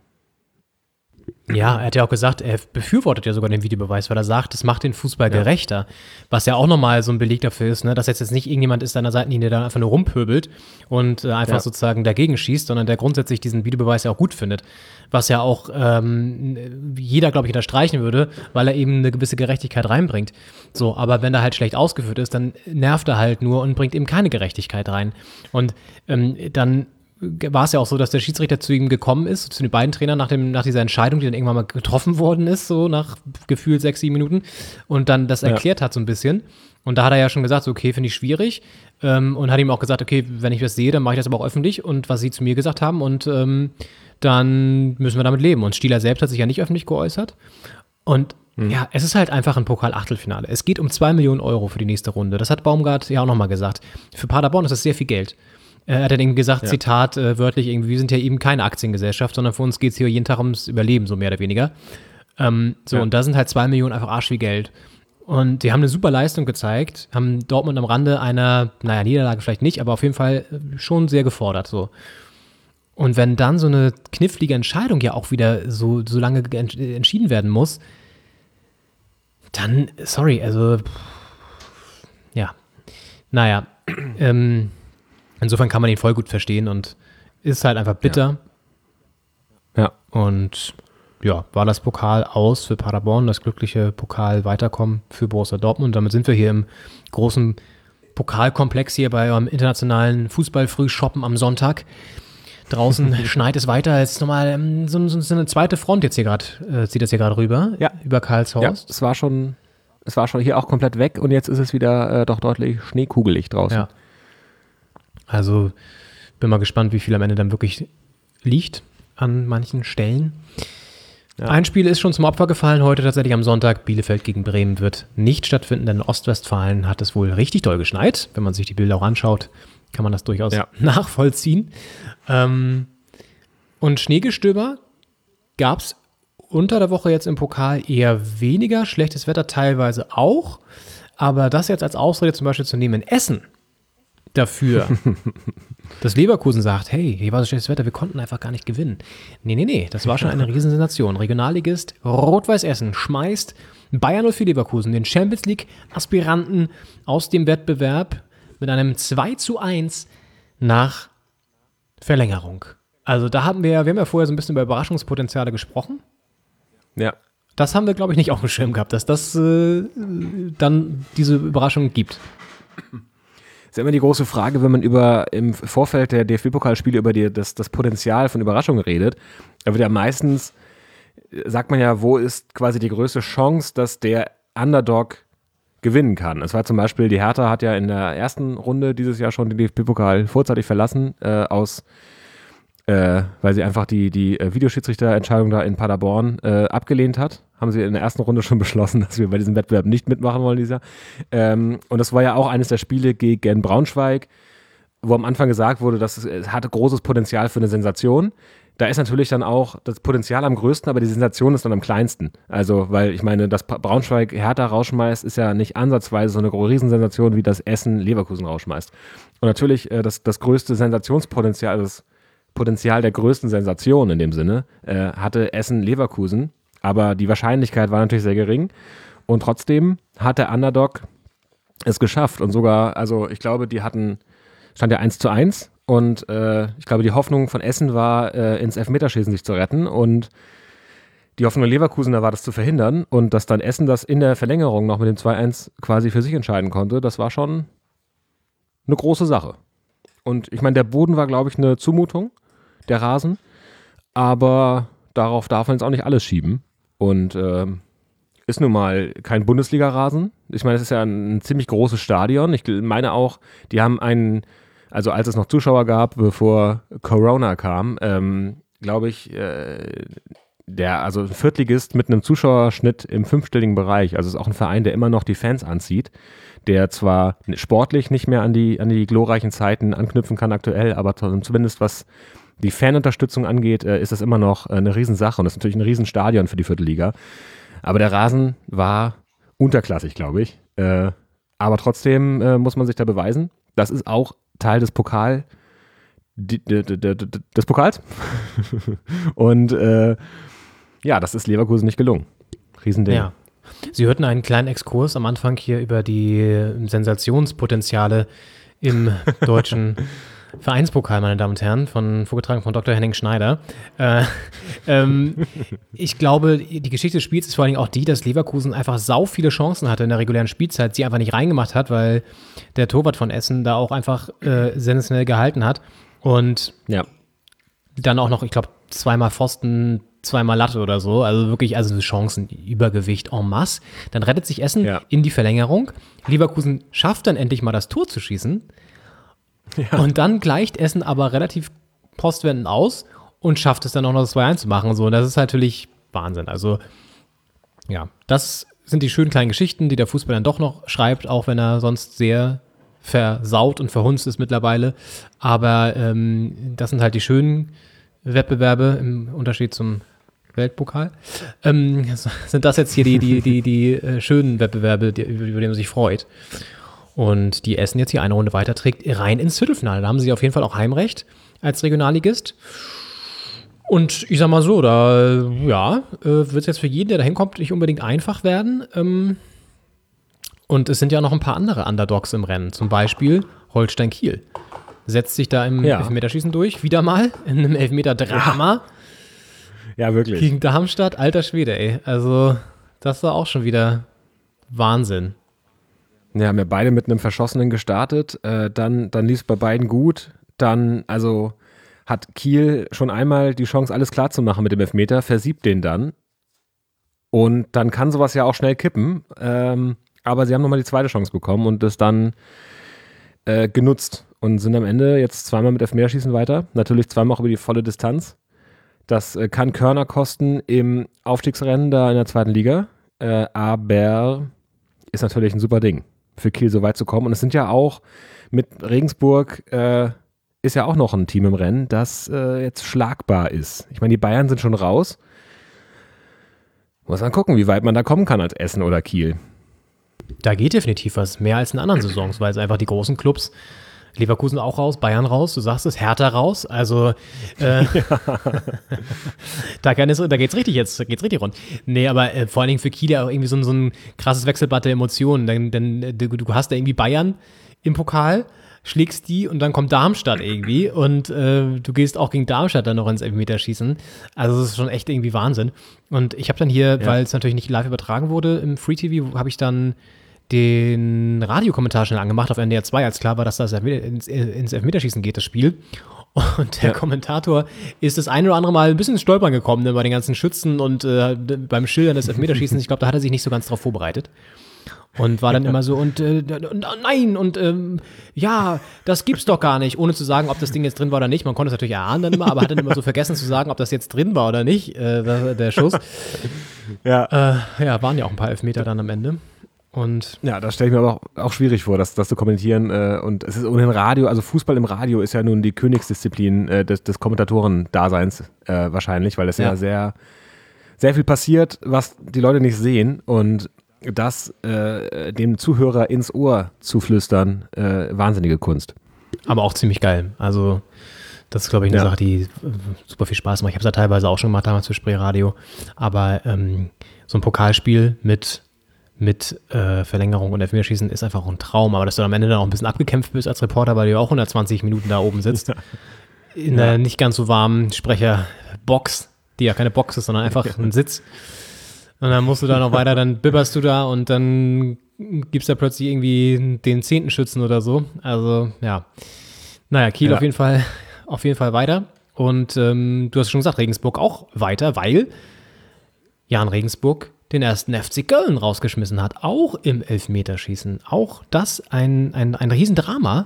Ja, er hat ja auch gesagt, er befürwortet ja sogar den Videobeweis, weil er sagt, das macht den Fußball gerechter. Was ja auch nochmal so ein Beleg dafür ist, ne, dass jetzt nicht irgendjemand ist an der Seitenlinie, der einfach nur rumpöbelt und einfach sozusagen dagegen schießt, sondern der grundsätzlich diesen Videobeweis ja auch gut findet. Was ja auch jeder, glaube ich, unterstreichen würde, weil er eben eine gewisse Gerechtigkeit reinbringt. So, aber wenn er halt schlecht ausgeführt ist, dann nervt er halt nur und bringt eben keine Gerechtigkeit rein. Und dann war es ja auch so, dass der Schiedsrichter zu ihm gekommen ist, zu den beiden Trainern nach dieser Entscheidung, die dann irgendwann mal getroffen worden ist, so nach gefühlt 6-7 Minuten und dann das erklärt hat so ein bisschen. Und da hat er ja schon gesagt, so, okay, finde ich schwierig und hat ihm auch gesagt, okay, wenn ich das sehe, dann mache ich das aber auch öffentlich und was sie zu mir gesagt haben und dann müssen wir damit leben. Und Stieler selbst hat sich ja nicht öffentlich geäußert und ja, es ist halt einfach ein Pokal-Achtelfinale. Es geht um 2 Millionen Euro für die nächste Runde. Das hat Baumgart ja auch nochmal gesagt. Für Paderborn ist das sehr viel Geld. Er hat dann eben gesagt, Zitat, wörtlich irgendwie, wir sind ja eben keine Aktiengesellschaft, sondern für uns geht es hier jeden Tag ums Überleben, so mehr oder weniger. Und da sind halt 2 Millionen einfach arsch wie Geld. Und die haben eine super Leistung gezeigt, haben Dortmund am Rande einer, Niederlage vielleicht nicht, aber auf jeden Fall schon sehr gefordert, so. Und wenn dann so eine knifflige Entscheidung ja auch wieder so lange entschieden werden muss, dann, sorry, also, insofern kann man ihn voll gut verstehen und ist halt einfach bitter. Ja. Und ja, war das Pokal aus für Paderborn, das glückliche Pokal-Weiterkommen für Borussia Dortmund. Damit sind wir hier im großen Pokalkomplex hier bei eurem internationalen Fußball-Frühshoppen am Sonntag. Draußen schneit es weiter. Es ist nochmal so eine zweite Front jetzt hier gerade, zieht das hier gerade rüber, über Karlshorst. Ja, es war schon hier auch komplett weg und jetzt ist es wieder doch deutlich schneekugelig draußen. Ja. Also bin mal gespannt, wie viel am Ende dann wirklich liegt an manchen Stellen. Ja. Ein Spiel ist schon zum Opfer gefallen, heute tatsächlich am Sonntag. Bielefeld gegen Bremen wird nicht stattfinden, denn in Ostwestfalen hat es wohl richtig doll geschneit. Wenn man sich die Bilder auch anschaut, kann man das durchaus nachvollziehen. Und Schneegestöber gab es unter der Woche jetzt im Pokal eher weniger. Schlechtes Wetter teilweise auch. Aber das jetzt als Ausrede zum Beispiel zu nehmen in Essen dafür, dass Leverkusen sagt, hey, hier war so schlechtes Wetter, wir konnten einfach gar nicht gewinnen. Nee, das war schon eine Riesensensation. Regionalligist Rot-Weiß Essen schmeißt Bayern 04 Leverkusen, den Champions League Aspiranten, aus dem Wettbewerb mit einem 2:1 nach Verlängerung. Also da haben wir ja vorher so ein bisschen über Überraschungspotenziale gesprochen. Ja. Das haben wir, glaube ich, nicht auf dem Schirm gehabt, dass das dann diese Überraschung gibt. Das ist immer die große Frage, wenn man im Vorfeld der DFB-Pokalspiele über das Potenzial von Überraschungen redet. Da wird ja meistens, sagt man ja, wo ist quasi die größte Chance, dass der Underdog gewinnen kann. Es war zum Beispiel, die Hertha hat ja in der ersten Runde dieses Jahr schon den DFB-Pokal vorzeitig verlassen, weil sie einfach die Videoschiedsrichterentscheidung da in Paderborn abgelehnt hat. Haben sie in der ersten Runde schon beschlossen, dass wir bei diesem Wettbewerb nicht mitmachen wollen dieses Jahr. Und das war ja auch eines der Spiele gegen Braunschweig, wo am Anfang gesagt wurde, dass es hatte großes Potenzial für eine Sensation. Da ist natürlich dann auch das Potenzial am größten, aber die Sensation ist dann am kleinsten. Also, weil ich meine, dass Braunschweig Hertha rausschmeißt, ist ja nicht ansatzweise so eine Riesensensation, wie das Essen Leverkusen rausschmeißt. Und natürlich das größte Sensationspotenzial, das Potenzial der größten Sensation in dem Sinne, hatte Essen Leverkusen. Aber die Wahrscheinlichkeit war natürlich sehr gering. Und trotzdem hat der Underdog es geschafft. Und sogar, also ich glaube, stand ja 1:1. Und ich glaube, die Hoffnung von Essen war, ins Elfmeterschießen sich zu retten. Und die Hoffnung der Leverkusener war, das zu verhindern. Und dass dann Essen das in der Verlängerung noch mit dem 2:1 quasi für sich entscheiden konnte, das war schon eine große Sache. Und ich meine, der Boden war, glaube ich, eine Zumutung, der Rasen. Aber darauf darf man jetzt auch nicht alles schieben. Und ist nun mal kein Bundesliga-Rasen. Ich meine, es ist ja ein ziemlich großes Stadion. Ich meine auch, die haben also als es noch Zuschauer gab, bevor Corona kam, glaube ich, also ein Viertligist mit einem Zuschauerschnitt im 5-stelligen Bereich. Also es ist auch ein Verein, der immer noch die Fans anzieht, der zwar sportlich nicht mehr an die glorreichen Zeiten anknüpfen kann aktuell, aber zumindest was die Fanunterstützung angeht, ist das immer noch eine Riesensache und das ist natürlich ein Riesenstadion für die Viertelliga. Aber der Rasen war unterklassig, glaube ich. Aber trotzdem muss man sich da beweisen. Das ist auch Teil des Pokals. Und das ist Leverkusen nicht gelungen. Riesending. Ja. Sie hörten einen kleinen Exkurs am Anfang hier über die Sensationspotenziale im deutschen Vereinspokal, meine Damen und Herren, vorgetragen von Dr. Henning Schneider. Ich glaube, die Geschichte des Spiels ist vor allem auch die, dass Leverkusen einfach sau viele Chancen hatte in der regulären Spielzeit, sie einfach nicht reingemacht hat, weil der Torwart von Essen da auch einfach sensationell gehalten hat. Und dann auch noch, ich glaube, 2-mal Pfosten, 2-mal Latte oder so. Also wirklich, Chancenübergewicht en masse. Dann rettet sich Essen in die Verlängerung. Leverkusen schafft dann endlich mal das Tor zu schießen. Ja. Und dann gleicht Essen aber relativ postwendend aus und schafft es dann auch noch das 2:1 zu machen. So, und das ist natürlich Wahnsinn. Also, ja, das sind die schönen kleinen Geschichten, die der Fußball dann doch noch schreibt, auch wenn er sonst sehr versaut und verhunzt ist mittlerweile. Aber das sind halt die schönen Wettbewerbe im Unterschied zum Weltpokal. Sind das jetzt hier die schönen Wettbewerbe, über die man sich freut. Und die Essen jetzt hier eine Runde weiterträgt, rein ins Viertelfinale. Da haben sie auf jeden Fall auch Heimrecht als Regionalligist. Und ich sag mal so, da wird es jetzt für jeden, der da hinkommt, nicht unbedingt einfach werden. Und es sind ja noch ein paar andere Underdogs im Rennen. Zum Beispiel Holstein Kiel. Setzt sich da im Elfmeterschießen durch. Wieder mal in einem Elfmeter-Drama. Ja, wirklich. Gegen Darmstadt. Alter Schwede, ey. Also, das war auch schon wieder Wahnsinn. Ja, haben ja beide mit einem Verschossenen gestartet. Dann lief es bei beiden gut. Dann, also hat Kiel schon einmal die Chance, alles klar zu machen mit dem Elfmeter, versiebt den dann. Und dann kann sowas ja auch schnell kippen. Aber sie haben nochmal die zweite Chance bekommen und das dann genutzt. Und sind am Ende jetzt zweimal mit Elfmeterschießen weiter. Natürlich zweimal auch über die volle Distanz. Das kann Körner kosten im Aufstiegsrennen da in der zweiten Liga. Aber ist natürlich ein super Ding, für Kiel so weit zu kommen. Und es sind ja auch mit Regensburg ist ja auch noch ein Team im Rennen, das jetzt schlagbar ist. Ich meine, die Bayern sind schon raus. Muss man gucken, wie weit man da kommen kann als Essen oder Kiel. Da geht definitiv was, mehr als in anderen Saisons, weil es einfach die großen Clubs, Leverkusen auch raus, Bayern raus, du sagst es, Hertha raus, also da geht's richtig rund. Nee, aber vor allen Dingen für Kiel ja auch irgendwie so ein krasses Wechselbad der Emotionen, denn du hast da irgendwie Bayern im Pokal, schlägst die und dann kommt Darmstadt irgendwie und du gehst auch gegen Darmstadt dann noch ins Elfmeterschießen. Also das ist schon echt irgendwie Wahnsinn. Und ich habe dann hier, weil es natürlich nicht live übertragen wurde im Free TV, habe ich dann den Radiokommentar schnell angemacht auf NDR 2, als klar war, dass das ins Elfmeterschießen geht, das Spiel. Und der Kommentator ist das ein oder andere Mal ein bisschen ins Stolpern gekommen, ne, bei den ganzen Schützen und beim Schildern des Elfmeterschießens. Ich glaube, da hat er sich nicht so ganz drauf vorbereitet. Und war dann immer so, und nein, und ja, das gibt's doch gar nicht, ohne zu sagen, ob das Ding jetzt drin war oder nicht. Man konnte es natürlich erahnen dann immer, aber hat dann immer so vergessen zu sagen, ob das jetzt drin war oder nicht, der Schuss. Waren ja auch ein paar Elfmeter dann am Ende. Und ja, das stelle ich mir aber auch schwierig vor, das zu kommentieren. Und es ist ohnehin Radio, also Fußball im Radio ist ja nun die Königsdisziplin des Kommentatoren-Daseins wahrscheinlich, weil es ja sehr, sehr viel passiert, was die Leute nicht sehen. Und das dem Zuhörer ins Ohr zu flüstern, wahnsinnige Kunst. Aber auch ziemlich geil. Also das ist, glaube ich, eine Sache, die super viel Spaß macht. Ich habe es ja teilweise auch schon gemacht, damals für Spreeradio. Aber so ein Pokalspiel mit Verlängerung und Elfmeterschießen ist einfach ein Traum. Aber dass du am Ende dann auch ein bisschen abgekämpft bist als Reporter, weil du ja auch 120 Minuten da oben sitzt, in einer nicht ganz so warmen Sprecherbox, die ja keine Box ist, sondern einfach ein Sitz. Und dann musst du da noch weiter, dann bibberst du da und dann gibt's da plötzlich irgendwie den 10. Schützen oder so. Also, ja. Naja, Kiel auf jeden Fall weiter. Und du hast schon gesagt, Regensburg auch weiter, weil Jan Regensburg den ersten FC Köln rausgeschmissen hat, auch im Elfmeterschießen. Auch das ein Riesendrama,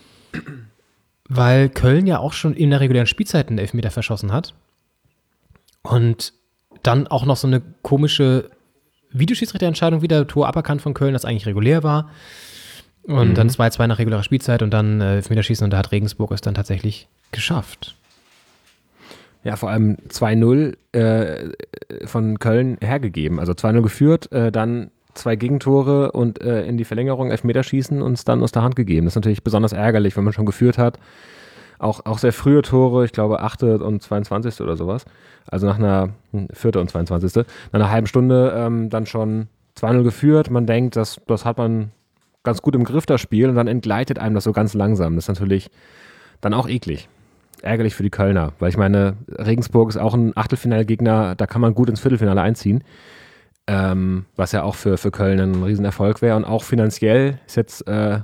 weil Köln ja auch schon in der regulären Spielzeit einen Elfmeter verschossen hat. Und dann auch noch so eine komische Videoschiedsrichterentscheidung wieder, Tor aberkannt von Köln, das eigentlich regulär war. Und dann 2-2 nach regulärer Spielzeit und dann Elfmeterschießen und da hat Regensburg es dann tatsächlich geschafft. Ja, vor allem 2-0 von Köln hergegeben. Also 2-0 geführt, dann 2 Gegentore und in die Verlängerung Elfmeterschießen und es dann aus der Hand gegeben. Das ist natürlich besonders ärgerlich, wenn man schon geführt hat. Auch sehr frühe Tore, ich glaube 8. und 22. oder sowas. Also nach einer 4. und 22. Nach einer halben Stunde dann schon 2-0 geführt. Man denkt, das hat man ganz gut im Griff, das Spiel. Und dann entgleitet einem das so ganz langsam. Das ist natürlich dann auch eklig. Ärgerlich für die Kölner. Weil ich meine, Regensburg ist auch ein Achtelfinalgegner. Da kann man gut ins Viertelfinale einziehen. Was ja auch für Köln ein Riesenerfolg wäre. Und auch finanziell ist jetzt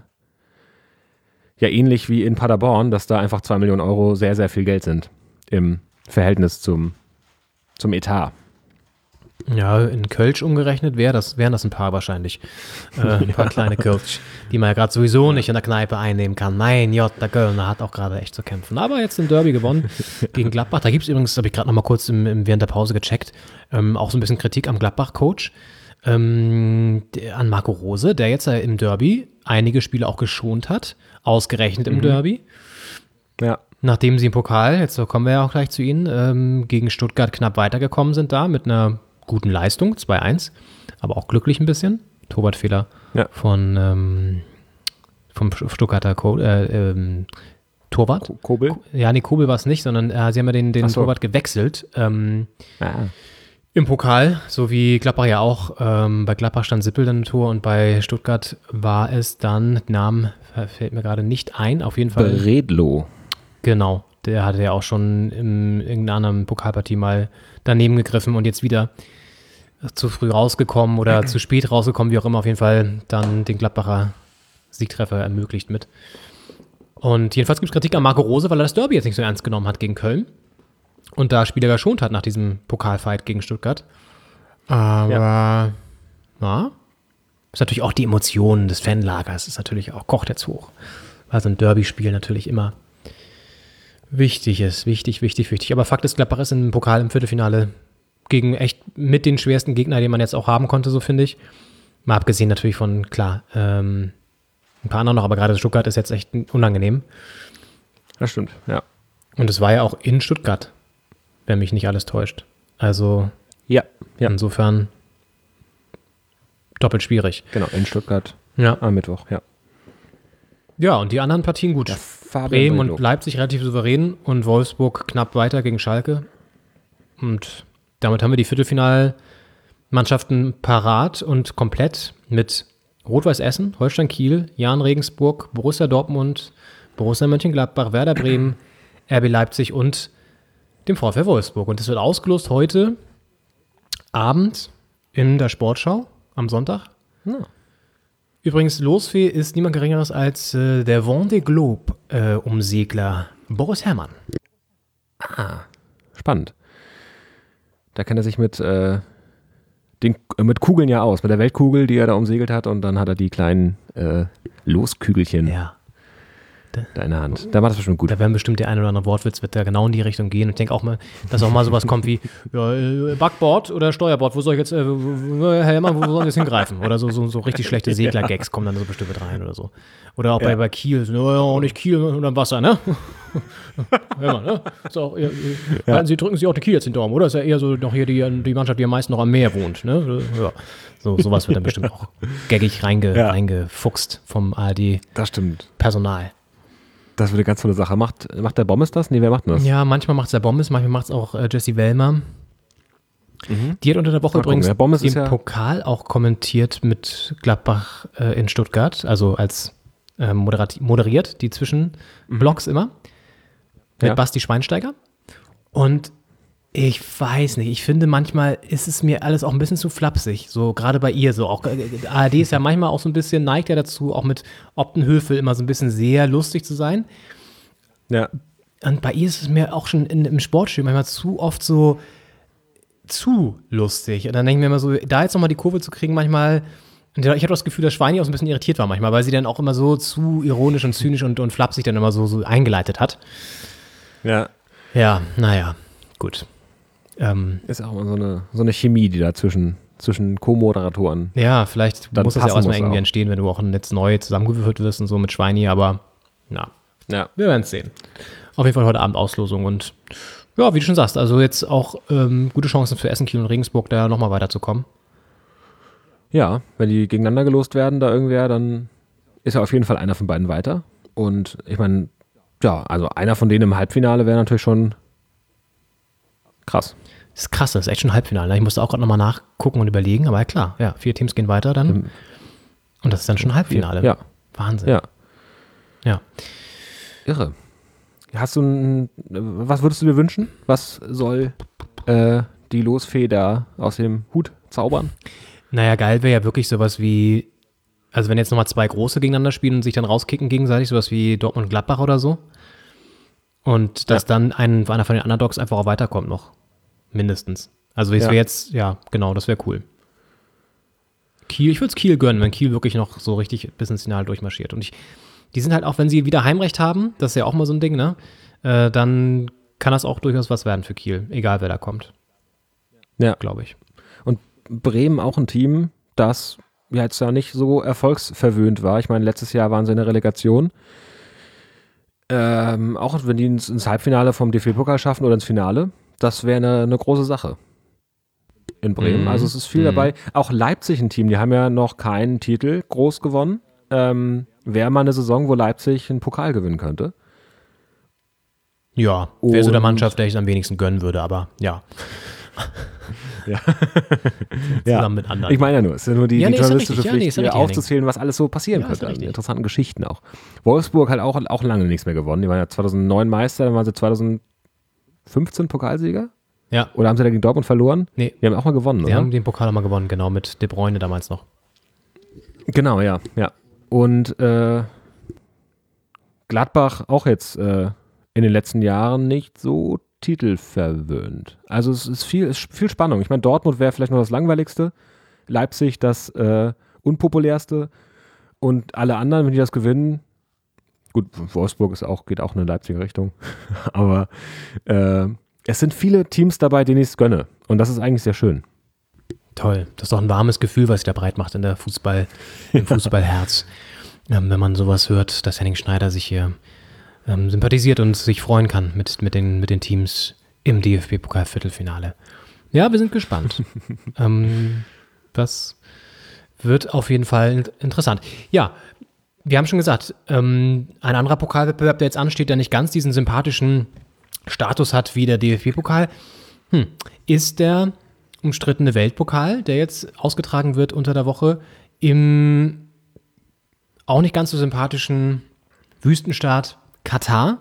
ja ähnlich wie in Paderborn, dass da einfach 2 Millionen Euro sehr, sehr viel Geld sind im Verhältnis zum Etat. Ja, in Kölsch umgerechnet wären das ein paar wahrscheinlich. Ein paar kleine Kölsch, die man ja gerade sowieso nicht in der Kneipe einnehmen kann. Mein Gott, der Kölner hat auch gerade echt zu kämpfen. Aber jetzt im Derby gewonnen gegen Gladbach. Da gibt es übrigens, habe ich gerade noch mal kurz während der Pause gecheckt, auch so ein bisschen Kritik am Gladbach-Coach. An Marco Rose, der jetzt im Derby einige Spiele auch geschont hat, ausgerechnet im Derby. Ja. Nachdem sie im Pokal, jetzt kommen wir ja auch gleich zu ihnen, gegen Stuttgart knapp weitergekommen sind da mit einer guten Leistung, 2-1, aber auch glücklich ein bisschen. Torwartfehler vom Stuttgarter Torwart. Kobel? Ja, nee, Kobel war es nicht, sondern sie haben ja den Torwart gewechselt. Im Pokal, so wie Gladbach ja auch. Bei Gladbach stand Sippel dann im Tor und bei Stuttgart war es dann, Namen fällt mir gerade nicht ein, auf jeden Fall. Bredlo. Genau, der hatte ja auch schon in irgendeiner anderen Pokalpartie mal daneben gegriffen und jetzt wieder zu früh rausgekommen oder zu spät rausgekommen, wie auch immer, auf jeden Fall dann den Gladbacher Siegtreffer ermöglicht mit. Und jedenfalls gibt es Kritik an Marco Rose, weil er das Derby jetzt nicht so ernst genommen hat gegen Köln. Und da Spieler geschont hat nach diesem Pokalfight gegen Stuttgart. Aber, ja, ist natürlich auch die Emotionen des Fanlagers, ist natürlich auch, kocht jetzt hoch. Weil so ein Derby-Spiel natürlich immer wichtig ist. Wichtig. Aber Fakt ist, Gladbach ist im Pokal im Viertelfinale gegen echt mit den schwersten Gegnern, den man jetzt auch haben konnte, so finde ich. Mal abgesehen natürlich von, klar, ein paar anderen noch, aber gerade Stuttgart ist jetzt echt unangenehm. Das stimmt, ja. Und es war ja auch in Stuttgart, wenn mich nicht alles täuscht. Also, ja. Insofern doppelt schwierig. Genau, in Stuttgart am Mittwoch, ja. Ja, und die anderen Partien gut. Bremen und Leipzig relativ souverän und Wolfsburg knapp weiter gegen Schalke. Und damit haben wir die Viertelfinalmannschaften parat und komplett mit Rot-Weiß Essen, Holstein Kiel, Jahn Regensburg, Borussia Dortmund, Borussia Mönchengladbach, Werder Bremen, RB Leipzig und dem VfL Wolfsburg. Und das wird ausgelost heute Abend in der Sportschau am Sonntag. Ja. Übrigens, Losfee ist niemand Geringeres als der Vendée Globe-Umsegler Boris Herrmann. Spannend. Da kennt er sich mit Kugeln ja aus. Mit der Weltkugel, die er da umsegelt hat. Und dann hat er die kleinen Loskügelchen da in der Hand. Da macht das bestimmt gut. Da werden bestimmt der ein oder andere Wortwitz wird da genau in die Richtung gehen. Und ich denke auch mal, dass auch mal sowas kommt wie Backbord oder Steuerbord. Wo soll ich jetzt, Herr Herrmann, wo soll ich jetzt hingreifen? Oder so richtig schlechte Segler-Gags kommen dann so bestimmt mit rein oder so. Oder auch bei Kiel. Auch nicht Kiel unterm Wasser, ne? Herrmann, ne? Ist auch eher, drücken Sie auch die Kiel jetzt in den Daumen, oder? Ist ja eher so noch hier die Mannschaft, die am meisten noch am Meer wohnt, ne? Ja. Sowas wird dann bestimmt auch gaggig reingefuchst vom ARD. Das stimmt. Personal. Das wird eine ganz tolle Sache. Macht der Bommes das? Nee, wer macht das? Ja, manchmal macht es der Bommes, manchmal macht es auch Jessie Wellmer. Die hat unter der Woche übrigens den Pokal auch kommentiert mit Gladbach in Stuttgart, also als moderiert, die Zwischenblocks immer, mit Basti Schweinsteiger. Und ich weiß nicht, ich finde manchmal ist es mir alles auch ein bisschen zu flapsig, so gerade bei ihr so. Auch ARD ist ja manchmal auch so ein bisschen, neigt ja dazu, auch mit Optenhöfel immer so ein bisschen sehr lustig zu sein. Ja. Und bei ihr ist es mir auch schon im Sportspiel manchmal zu oft so zu lustig. Und dann denke ich mir immer so, da jetzt nochmal die Kurve zu kriegen, manchmal, ich hatte das Gefühl, dass Schweini auch so ein bisschen irritiert war manchmal, weil sie dann auch immer so zu ironisch und zynisch und flapsig dann immer so eingeleitet hat. Ja. Ja, naja, gut. Ist auch immer so eine Chemie, die da zwischen Co-Moderatoren. Ja, vielleicht muss das ja auch erstmal irgendwie entstehen, wenn du auch jetzt neu zusammengewürfelt wirst und so mit Schweini, aber wir werden es sehen. Auf jeden Fall heute Abend Auslosung und ja, wie du schon sagst, also jetzt auch gute Chancen für Essen, Kiel und Regensburg, da nochmal weiterzukommen. Ja, wenn die gegeneinander gelost werden, da irgendwer, dann ist ja auf jeden Fall einer von beiden weiter. Und ich meine, ja, also einer von denen im Halbfinale wäre natürlich schon krass. Das ist krass, das ist echt schon ein Halbfinale. Ich musste auch gerade nochmal nachgucken und überlegen, aber ja klar, 4 Teams gehen weiter dann. Und das ist dann schon ein Halbfinale. Ja. Wahnsinn. Ja. Irre. Was würdest du dir wünschen? Was soll die Losfee da aus dem Hut zaubern? Naja, geil wäre ja wirklich sowas wie, also wenn jetzt nochmal 2 große gegeneinander spielen und sich dann rauskicken gegenseitig, sowas wie Dortmund und Gladbach oder so. Und dass dann einer von den Underdogs einfach auch weiterkommt noch. Mindestens. Also es wäre jetzt, genau, das wäre cool. Kiel, ich würde es Kiel gönnen, wenn Kiel wirklich noch so richtig bis ins Finale durchmarschiert. Und die sind halt auch, wenn sie wieder Heimrecht haben, das ist ja auch mal so ein Ding, ne? Dann kann das auch durchaus was werden für Kiel, egal wer da kommt. Ja. Glaube ich. Und Bremen auch ein Team, das jetzt ja nicht so erfolgsverwöhnt war. Ich meine, letztes Jahr waren sie in der Relegation. Auch wenn die ins Halbfinale vom DFB-Pokal schaffen oder ins Finale, das wäre eine große Sache in Bremen. Also es ist viel dabei. Auch Leipzig ein Team, die haben ja noch keinen Titel groß gewonnen. Wäre mal eine Saison, wo Leipzig einen Pokal gewinnen könnte. Ja, wäre so der Mannschaft, der ich am wenigsten gönnen würde, aber ja. Zusammen mit anderen. Ich meine ja nur, es ist ja nur die journalistische Pflicht, hier aufzuzählen, was alles so passieren könnte. Also interessanten Geschichten auch. Wolfsburg hat auch lange nichts mehr gewonnen. Die waren ja 2009 Meister, dann waren sie 2015 Pokalsieger. Ja. Oder haben sie da gegen Dortmund verloren? Nee. Die haben auch mal gewonnen, oder? Die haben den Pokal auch mal gewonnen, genau, mit De Bruyne damals noch. Genau, ja. Und Gladbach auch jetzt in den letzten Jahren nicht so titelverwöhnt. Also es ist viel Spannung. Ich meine, Dortmund wäre vielleicht noch das Langweiligste, Leipzig das unpopulärste und alle anderen, wenn die das gewinnen, gut, Wolfsburg geht auch in eine Leipziger Richtung, aber es sind viele Teams dabei, denen ich es gönne und das ist eigentlich sehr schön. Toll, das ist doch ein warmes Gefühl, was sich da breit macht im Fußballherz. Wenn man sowas hört, dass Henning Schneider sich hier sympathisiert und sich freuen kann mit den Teams im DFB-Pokal-Viertelfinale. Ja, wir sind gespannt. Das wird auf jeden Fall interessant. Ja, wir haben schon gesagt, ein anderer Pokalwettbewerb, der jetzt ansteht, der nicht ganz diesen sympathischen Status hat wie der DFB-Pokal, ist der umstrittene Weltpokal, der jetzt ausgetragen wird unter der Woche im auch nicht ganz so sympathischen Wüstenstaat Katar.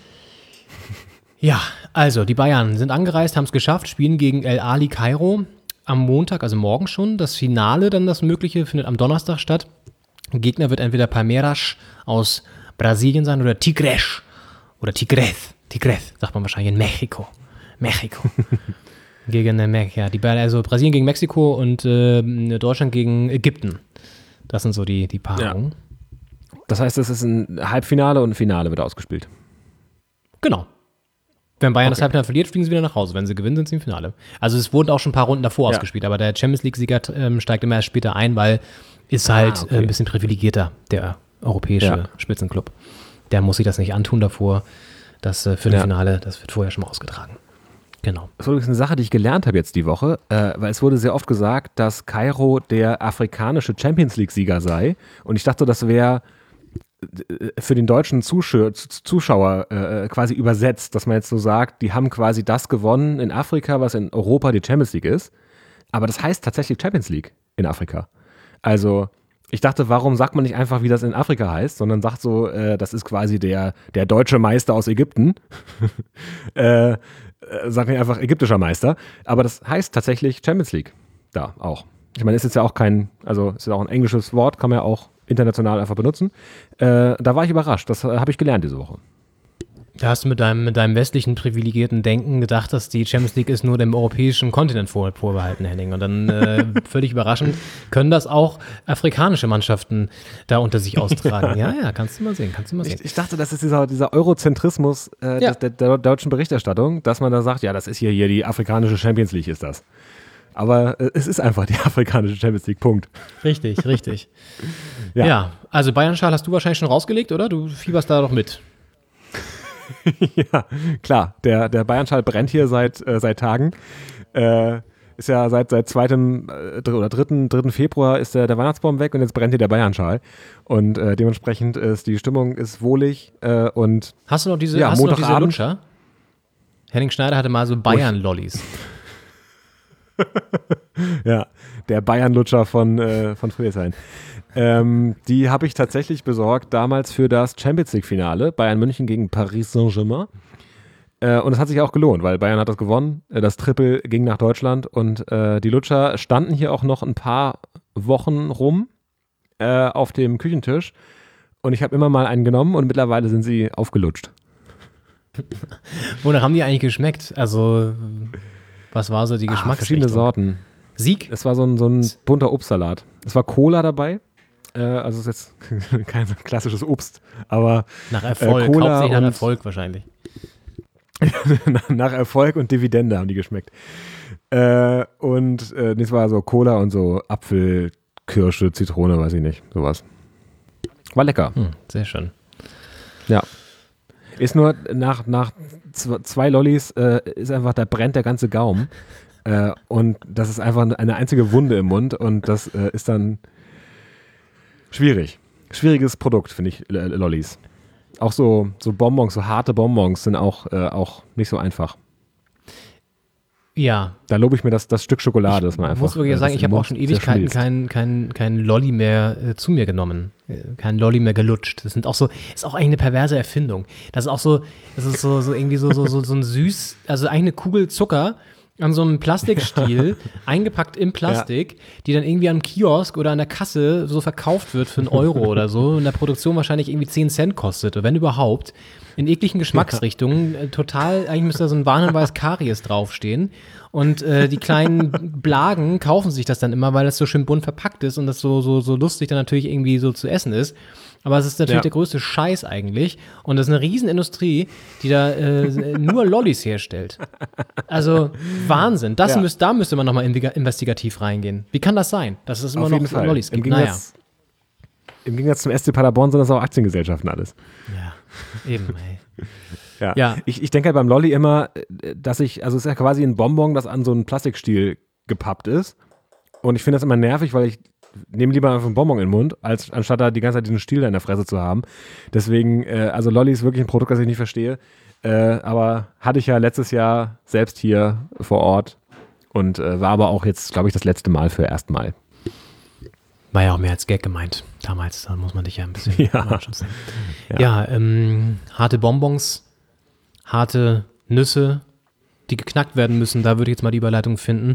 Ja, also die Bayern sind angereist, haben es geschafft, spielen gegen El Ahly Kairo am Montag, also morgen schon. Das Finale, dann das Mögliche, findet am Donnerstag statt. Gegner wird entweder Palmeiras aus Brasilien sein oder Tigres oder Tigres, sagt man wahrscheinlich in Mexiko. Gegen Mexiko, ja, also Brasilien gegen Mexiko und Deutschland gegen Ägypten. Das sind so die Paarungen. Ja. Das heißt, es ist ein Halbfinale und ein Finale wird ausgespielt. Genau. Wenn Bayern das Halbfinale verliert, fliegen sie wieder nach Hause. Wenn sie gewinnen, sind sie im Finale. Also es wurden auch schon ein paar Runden davor ausgespielt, aber der Champions League-Sieger steigt immer erst später ein, weil ist halt ein bisschen privilegierter, der europäische Spitzenclub. Der muss sich das nicht antun davor. Das Viertelfinale, das wird vorher schon mal ausgetragen. Genau. Das ist übrigens eine Sache, die ich gelernt habe jetzt die Woche, weil es wurde sehr oft gesagt, dass Kairo der afrikanische Champions League-Sieger sei. Und ich dachte, das wäre für den deutschen Zuschauer quasi übersetzt, dass man jetzt so sagt, die haben quasi das gewonnen in Afrika, was in Europa die Champions League ist. Aber das heißt tatsächlich Champions League in Afrika. Also ich dachte, warum sagt man nicht einfach, wie das in Afrika heißt, sondern sagt so, das ist quasi der deutsche Meister aus Ägypten. Sagt nicht einfach ägyptischer Meister. Aber das heißt tatsächlich Champions League da auch. Ich meine, ist jetzt ja auch ist ja auch ein englisches Wort, kann man ja auch international einfach benutzen. Da war ich überrascht. Das habe ich gelernt diese Woche. Da hast du mit deinem westlichen privilegierten Denken gedacht, dass die Champions League ist nur dem europäischen Kontinent vorbehalten, Henning. Und dann völlig überraschend können das auch afrikanische Mannschaften da unter sich austragen. Ja, kannst du mal sehen. Ich dachte, das ist dieser Eurozentrismus der deutschen Berichterstattung, dass man da sagt, ja, das ist hier die afrikanische Champions League, ist das. Aber es ist einfach die afrikanische Champions League, Punkt. Richtig. Ja, also Bayern-Schal hast du wahrscheinlich schon rausgelegt, oder? Du fieberst da doch mit. Ja, klar. Der Bayern-Schal brennt hier seit Tagen. Ist ja seit 2. oder 3. Februar ist der Weihnachtsbaum weg und jetzt brennt hier der Bayern-Schal. Und dementsprechend ist die Stimmung wohlig. Und hast du noch diese Lutscher? Henning Schneider hatte mal so Bayern-Lollis. Ja, der Bayern-Lutscher von Friedrichshain. Die habe ich tatsächlich besorgt damals für das Champions League-Finale Bayern München gegen Paris Saint-Germain. Und es hat sich auch gelohnt, weil Bayern hat das gewonnen. Das Triple ging nach Deutschland und die Lutscher standen hier auch noch ein paar Wochen rum auf dem Küchentisch und ich habe immer mal einen genommen und mittlerweile sind sie aufgelutscht. Wonach haben die eigentlich geschmeckt? Also was war so die Geschmacksrichtung? Verschiedene Sorten. Sieg? Es war so ein bunter Obstsalat. Es war Cola dabei. Also es ist jetzt kein klassisches Obst, aber nach Erfolg, Cola hauptsächlich nach Erfolg wahrscheinlich. Nach Erfolg und Dividende haben die geschmeckt. Und das war so Cola und so Apfel, Kirsche, Zitrone, weiß ich nicht, sowas. War lecker. Sehr schön. Ja. Ist nur nach 2 Lollis ist einfach, da brennt der ganze Gaumen. Und das ist einfach eine einzige Wunde im Mund und das ist dann schwierig. Schwieriges Produkt, finde ich, Lollis. Auch so Bonbons, so harte Bonbons sind auch nicht so einfach. Ja. Da lobe ich mir das Stück Schokolade, das man einfach. Ich muss wirklich sagen, ich habe auch schon Ewigkeiten kein Lolli mehr zu mir genommen. Kein Lolli mehr gelutscht. Das ist auch eigentlich eine perverse Erfindung. Das ist so irgendwie so ein süß, also eigentlich eine Kugel Zucker, an so einem Plastikstiel, eingepackt in Plastik, die dann irgendwie am Kiosk oder an der Kasse so verkauft wird für 1 Euro oder so, in der Produktion wahrscheinlich irgendwie 10 Cent kostet, oder wenn überhaupt, in ekligen Geschmacksrichtungen, total, eigentlich müsste da so ein Warnhinweis Karies draufstehen und die kleinen Blagen kaufen sich das dann immer, weil das so schön bunt verpackt ist und das so lustig dann natürlich irgendwie so zu essen ist. Aber es ist natürlich der größte Scheiß eigentlich. Und das ist eine Riesenindustrie, die da nur Lollis herstellt. Also Wahnsinn. Da müsste man nochmal investigativ reingehen. Wie kann das sein, dass es immer Auf noch jeden Fall. Lollis gibt? Im Gegensatz zum SC Paderborn sind das auch Aktiengesellschaften alles. Ja, eben, ey. Ja. Ich denke halt beim Lolli immer, also es ist ja quasi ein Bonbon, das an so einen Plastikstiel gepappt ist. Und ich finde das immer nervig, weil ich nehme lieber einfach einen Bonbon in den Mund, anstatt da die ganze Zeit diesen Stiel da in der Fresse zu haben. Deswegen, also Lolli ist wirklich ein Produkt, das ich nicht verstehe. Aber hatte ich ja letztes Jahr selbst hier vor Ort und war aber auch jetzt, glaube ich, das letzte Mal für erstmal. War ja auch mehr als Gag gemeint. Damals, da muss man dich ja ein bisschen schützen. Harte Bonbons, harte Nüsse, die geknackt werden müssen. Da würde ich jetzt mal die Überleitung finden.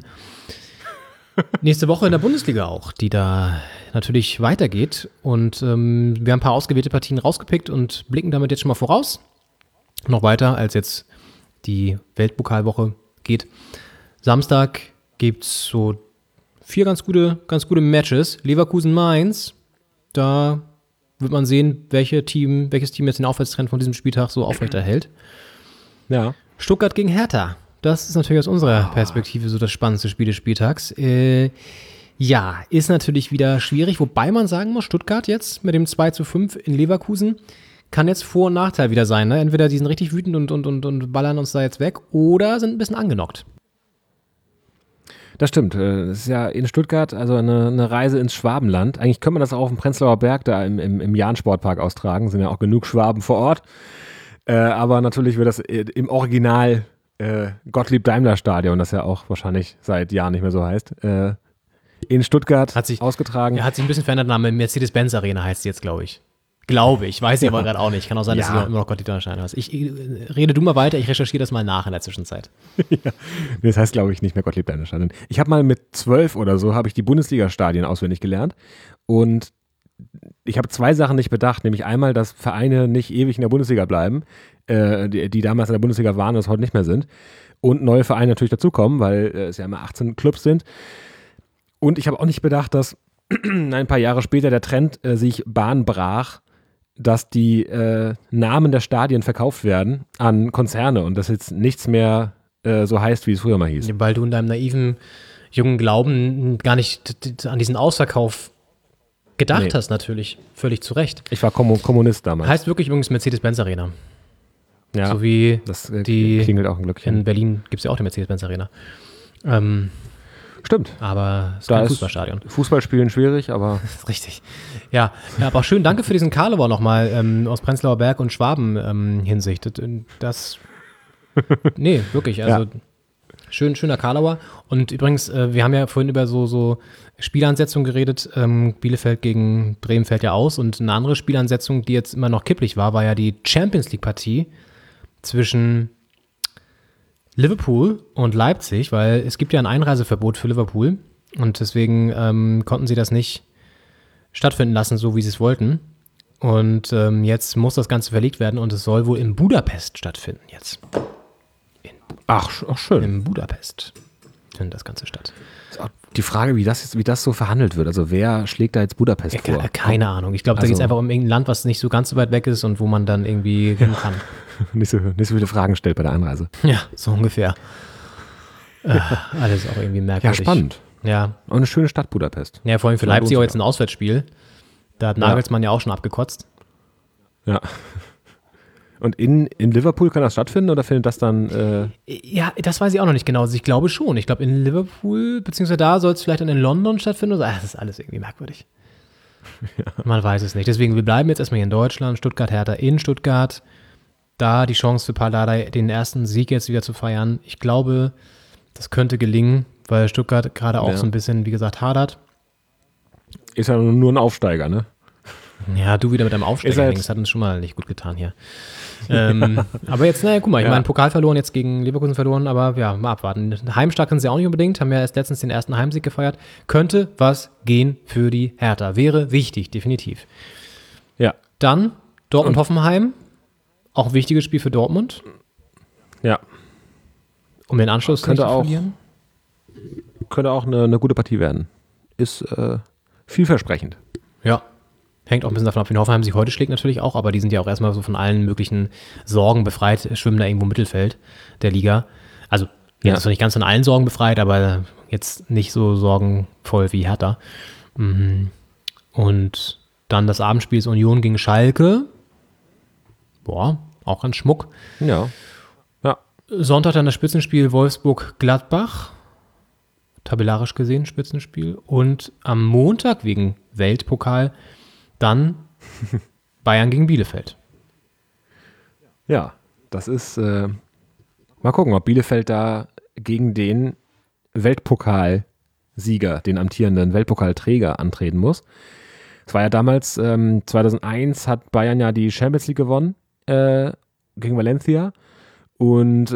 Nächste Woche in der Bundesliga auch, die da natürlich weitergeht. Und wir haben ein paar ausgewählte Partien rausgepickt und blicken damit jetzt schon mal voraus. Noch weiter, als jetzt die Weltpokalwoche geht. Samstag gibt es so 4 ganz gute Matches. Leverkusen-Mainz, da wird man sehen, welches Team jetzt den Aufwärtstrend von diesem Spieltag so aufrechterhält. Ja. Stuttgart gegen Hertha. Das ist natürlich aus unserer Perspektive so das spannendste Spiel des Spieltags. Ist natürlich wieder schwierig, wobei man sagen muss, Stuttgart jetzt mit dem 2:5 in Leverkusen kann jetzt Vor- und Nachteil wieder sein. Ne? Entweder die sind richtig wütend und ballern uns da jetzt weg oder sind ein bisschen angenockt. Das stimmt. Das ist ja in Stuttgart, also eine Reise ins Schwabenland. Eigentlich können wir das auch auf dem Prenzlauer Berg da im Jahn-Sportpark austragen. Sind ja auch genug Schwaben vor Ort. Aber natürlich wird das im Original Gottlieb-Daimler-Stadion, das ja auch wahrscheinlich seit Jahren nicht mehr so heißt, in Stuttgart ausgetragen. Hat sich ein bisschen verändert, Name Mercedes-Benz-Arena heißt sie jetzt, glaube ich. Glaube ich, weiß ich aber gerade auch nicht. Kann auch sein, dass sie immer noch Gottlieb-Daimler-Stadion heißt. Rede du mal weiter, ich recherchiere das mal nach in der Zwischenzeit. Das heißt, glaube ich, nicht mehr Gottlieb-Daimler-Stadion. Ich habe mal mit 12 oder so, habe ich die Bundesliga-Stadien auswendig gelernt und ich habe 2 Sachen nicht bedacht, nämlich einmal, dass Vereine nicht ewig in der Bundesliga bleiben, die damals in der Bundesliga waren und es heute nicht mehr sind. Und neue Vereine natürlich dazukommen, weil es ja immer 18 Clubs sind. Und ich habe auch nicht bedacht, dass ein paar Jahre später der Trend sich Bahn brach, dass die Namen der Stadien verkauft werden an Konzerne und das jetzt nichts mehr so heißt, wie es früher mal hieß. Weil du in deinem naiven, jungen Glauben gar nicht an diesen Ausverkauf gedacht hast, natürlich. Völlig zu Recht. Ich war Kommunist damals. Heißt wirklich übrigens Mercedes-Benz-Arena. Ja, so wie das die klingelt auch ein Glöckchen. In Berlin gibt es ja auch die Mercedes-Benz-Arena. Stimmt. Aber es ist kein Fußballstadion. Fußballspielen schwierig, aber... Das ist richtig. Ja, aber auch schön, danke für diesen Karlauer nochmal aus Prenzlauer Berg und Schwaben Hinsicht. Nee, wirklich, also schöner Karlauer. Und übrigens, wir haben ja vorhin über so Spielansetzungen geredet. Bielefeld gegen Bremen fällt ja aus. Und eine andere Spielansetzung, die jetzt immer noch kipplig war ja die Champions-League-Partie zwischen Liverpool und Leipzig, weil es gibt ja ein Einreiseverbot für Liverpool und deswegen konnten sie das nicht stattfinden lassen, so wie sie es wollten. Und jetzt muss das Ganze verlegt werden und es soll wohl in Budapest stattfinden jetzt. Ach, schön. In Budapest findet das Ganze statt. Die Frage, wie das so verhandelt wird. Also wer schlägt da jetzt Budapest vor? Keine Ahnung. Ich glaube, da geht es einfach um irgendein Land, was nicht so ganz so weit weg ist und wo man dann irgendwie hin kann. Nicht so viele Fragen stellt bei der Einreise. Ja, so ungefähr. Alles auch irgendwie merkwürdig. Ja, spannend. Ja. Und eine schöne Stadt Budapest. Ja, vor allem für Leipzig auch jetzt ein Auswärtsspiel. Da hat Nagelsmann ja auch schon abgekotzt. Ja. Und in Liverpool kann das stattfinden oder findet das dann... Ja, das weiß ich auch noch nicht genau. Also ich glaube schon. Ich glaube in Liverpool, beziehungsweise da soll es vielleicht dann in London stattfinden. Das ist alles irgendwie merkwürdig. Ja. Man weiß es nicht. Deswegen, wir bleiben jetzt erstmal hier in Deutschland. Stuttgart, Hertha in Stuttgart. Da die Chance für Pardadei, den ersten Sieg jetzt wieder zu feiern. Ich glaube, das könnte gelingen, weil Stuttgart gerade auch so ein bisschen, wie gesagt, hadert. Ist ja nur ein Aufsteiger, ne? Ja, du wieder mit deinem Aufsteiger. Das hat uns schon mal nicht gut getan hier. Aber jetzt, naja, guck mal, ich meine, Pokal verloren, jetzt gegen Leverkusen verloren, aber ja, mal abwarten. Heimstark sind sie auch nicht unbedingt, haben ja erst letztens den ersten Heimsieg gefeiert. Könnte was gehen für die Hertha. Wäre wichtig, definitiv. Ja. Dann Dortmund-Hoffenheim. Auch ein wichtiges Spiel für Dortmund. Ja. Um den Anschluss nicht zu verlieren. Könnte auch eine gute Partie werden. Ist vielversprechend. Ja. Hängt auch ein bisschen davon ab, wie Hoffenheim sich heute schlägt natürlich auch, aber die sind ja auch erstmal so von allen möglichen Sorgen befreit, schwimmen da irgendwo im Mittelfeld der Liga. Also jetzt ist noch nicht ganz von allen Sorgen befreit, aber jetzt nicht so sorgenvoll wie Hertha. Und dann das Abendspiel ist Union gegen Schalke. Boah, auch ganz Schmuck. Ja. Sonntag dann das Spitzenspiel Wolfsburg-Gladbach. Tabellarisch gesehen Spitzenspiel. Und am Montag wegen Weltpokal dann Bayern gegen Bielefeld. Ja, das ist, mal gucken, ob Bielefeld da gegen den Weltpokalsieger, den amtierenden Weltpokalträger antreten muss. Es war ja damals, 2001 hat Bayern ja die Champions League gewonnen gegen Valencia und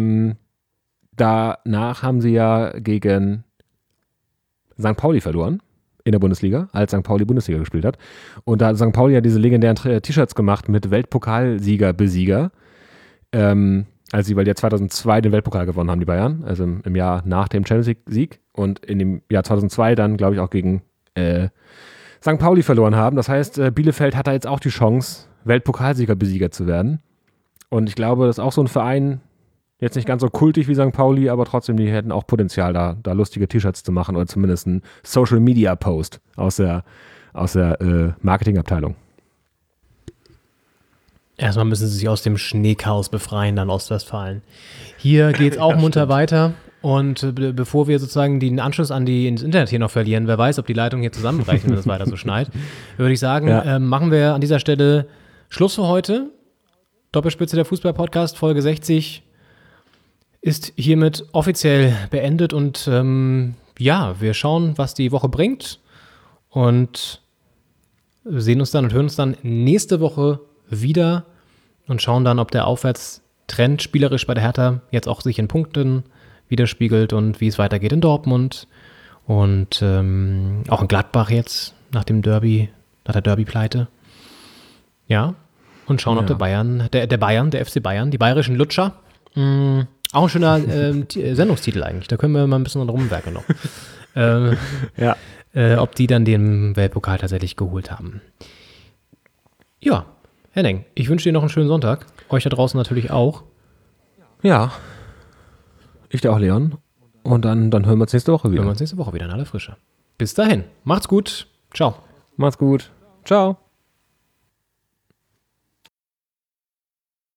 danach haben sie ja gegen St. Pauli verloren in der Bundesliga, als St. Pauli Bundesliga gespielt hat. Und da hat St. Pauli ja diese legendären T-Shirts gemacht mit Weltpokalsieger-Besieger. Als sie, weil die ja 2002 den Weltpokal gewonnen haben, die Bayern, also im Jahr nach dem Champions League-Sieg und in dem Jahr 2002 dann, glaube ich, auch gegen St. Pauli verloren haben. Das heißt, Bielefeld hat da jetzt auch die Chance, Weltpokalsieger-Besieger zu werden. Und ich glaube, das ist auch so ein Verein, jetzt nicht ganz so kultig wie St. Pauli, aber trotzdem, die hätten auch Potenzial, da lustige T-Shirts zu machen oder zumindest einen Social-Media-Post aus der Marketingabteilung. Erstmal müssen sie sich aus dem Schneechaos befreien, dann Ostwestfalen. Hier geht es auch munter weiter. Und bevor wir sozusagen den Anschluss ins Internet hier noch verlieren, wer weiß, ob die Leitung hier zusammenbrechen, wenn es weiter so schneit, würde ich sagen, machen wir an dieser Stelle Schluss für heute. Doppelspitze der Fußball-Podcast, Folge 60 ist hiermit offiziell beendet und wir schauen, was die Woche bringt und sehen uns dann und hören uns dann nächste Woche wieder und schauen dann, ob der Aufwärtstrend spielerisch bei der Hertha jetzt auch sich in Punkten widerspiegelt und wie es weitergeht in Dortmund und auch in Gladbach jetzt nach der Derby-Pleite. Ja, und schauen, ob der FC Bayern, die bayerischen Lutscher, auch ein schöner Sendungstitel eigentlich. Da können wir mal ein bisschen rumwerken noch. Ob die dann den Weltpokal tatsächlich geholt haben. Ja, Henning, ich wünsche dir noch einen schönen Sonntag. Euch da draußen natürlich auch. Ja, ich dir auch, Leon. Und dann hören wir uns nächste Woche wieder. In aller Frische. Bis dahin. Macht's gut. Ciao. Macht's gut. Ciao.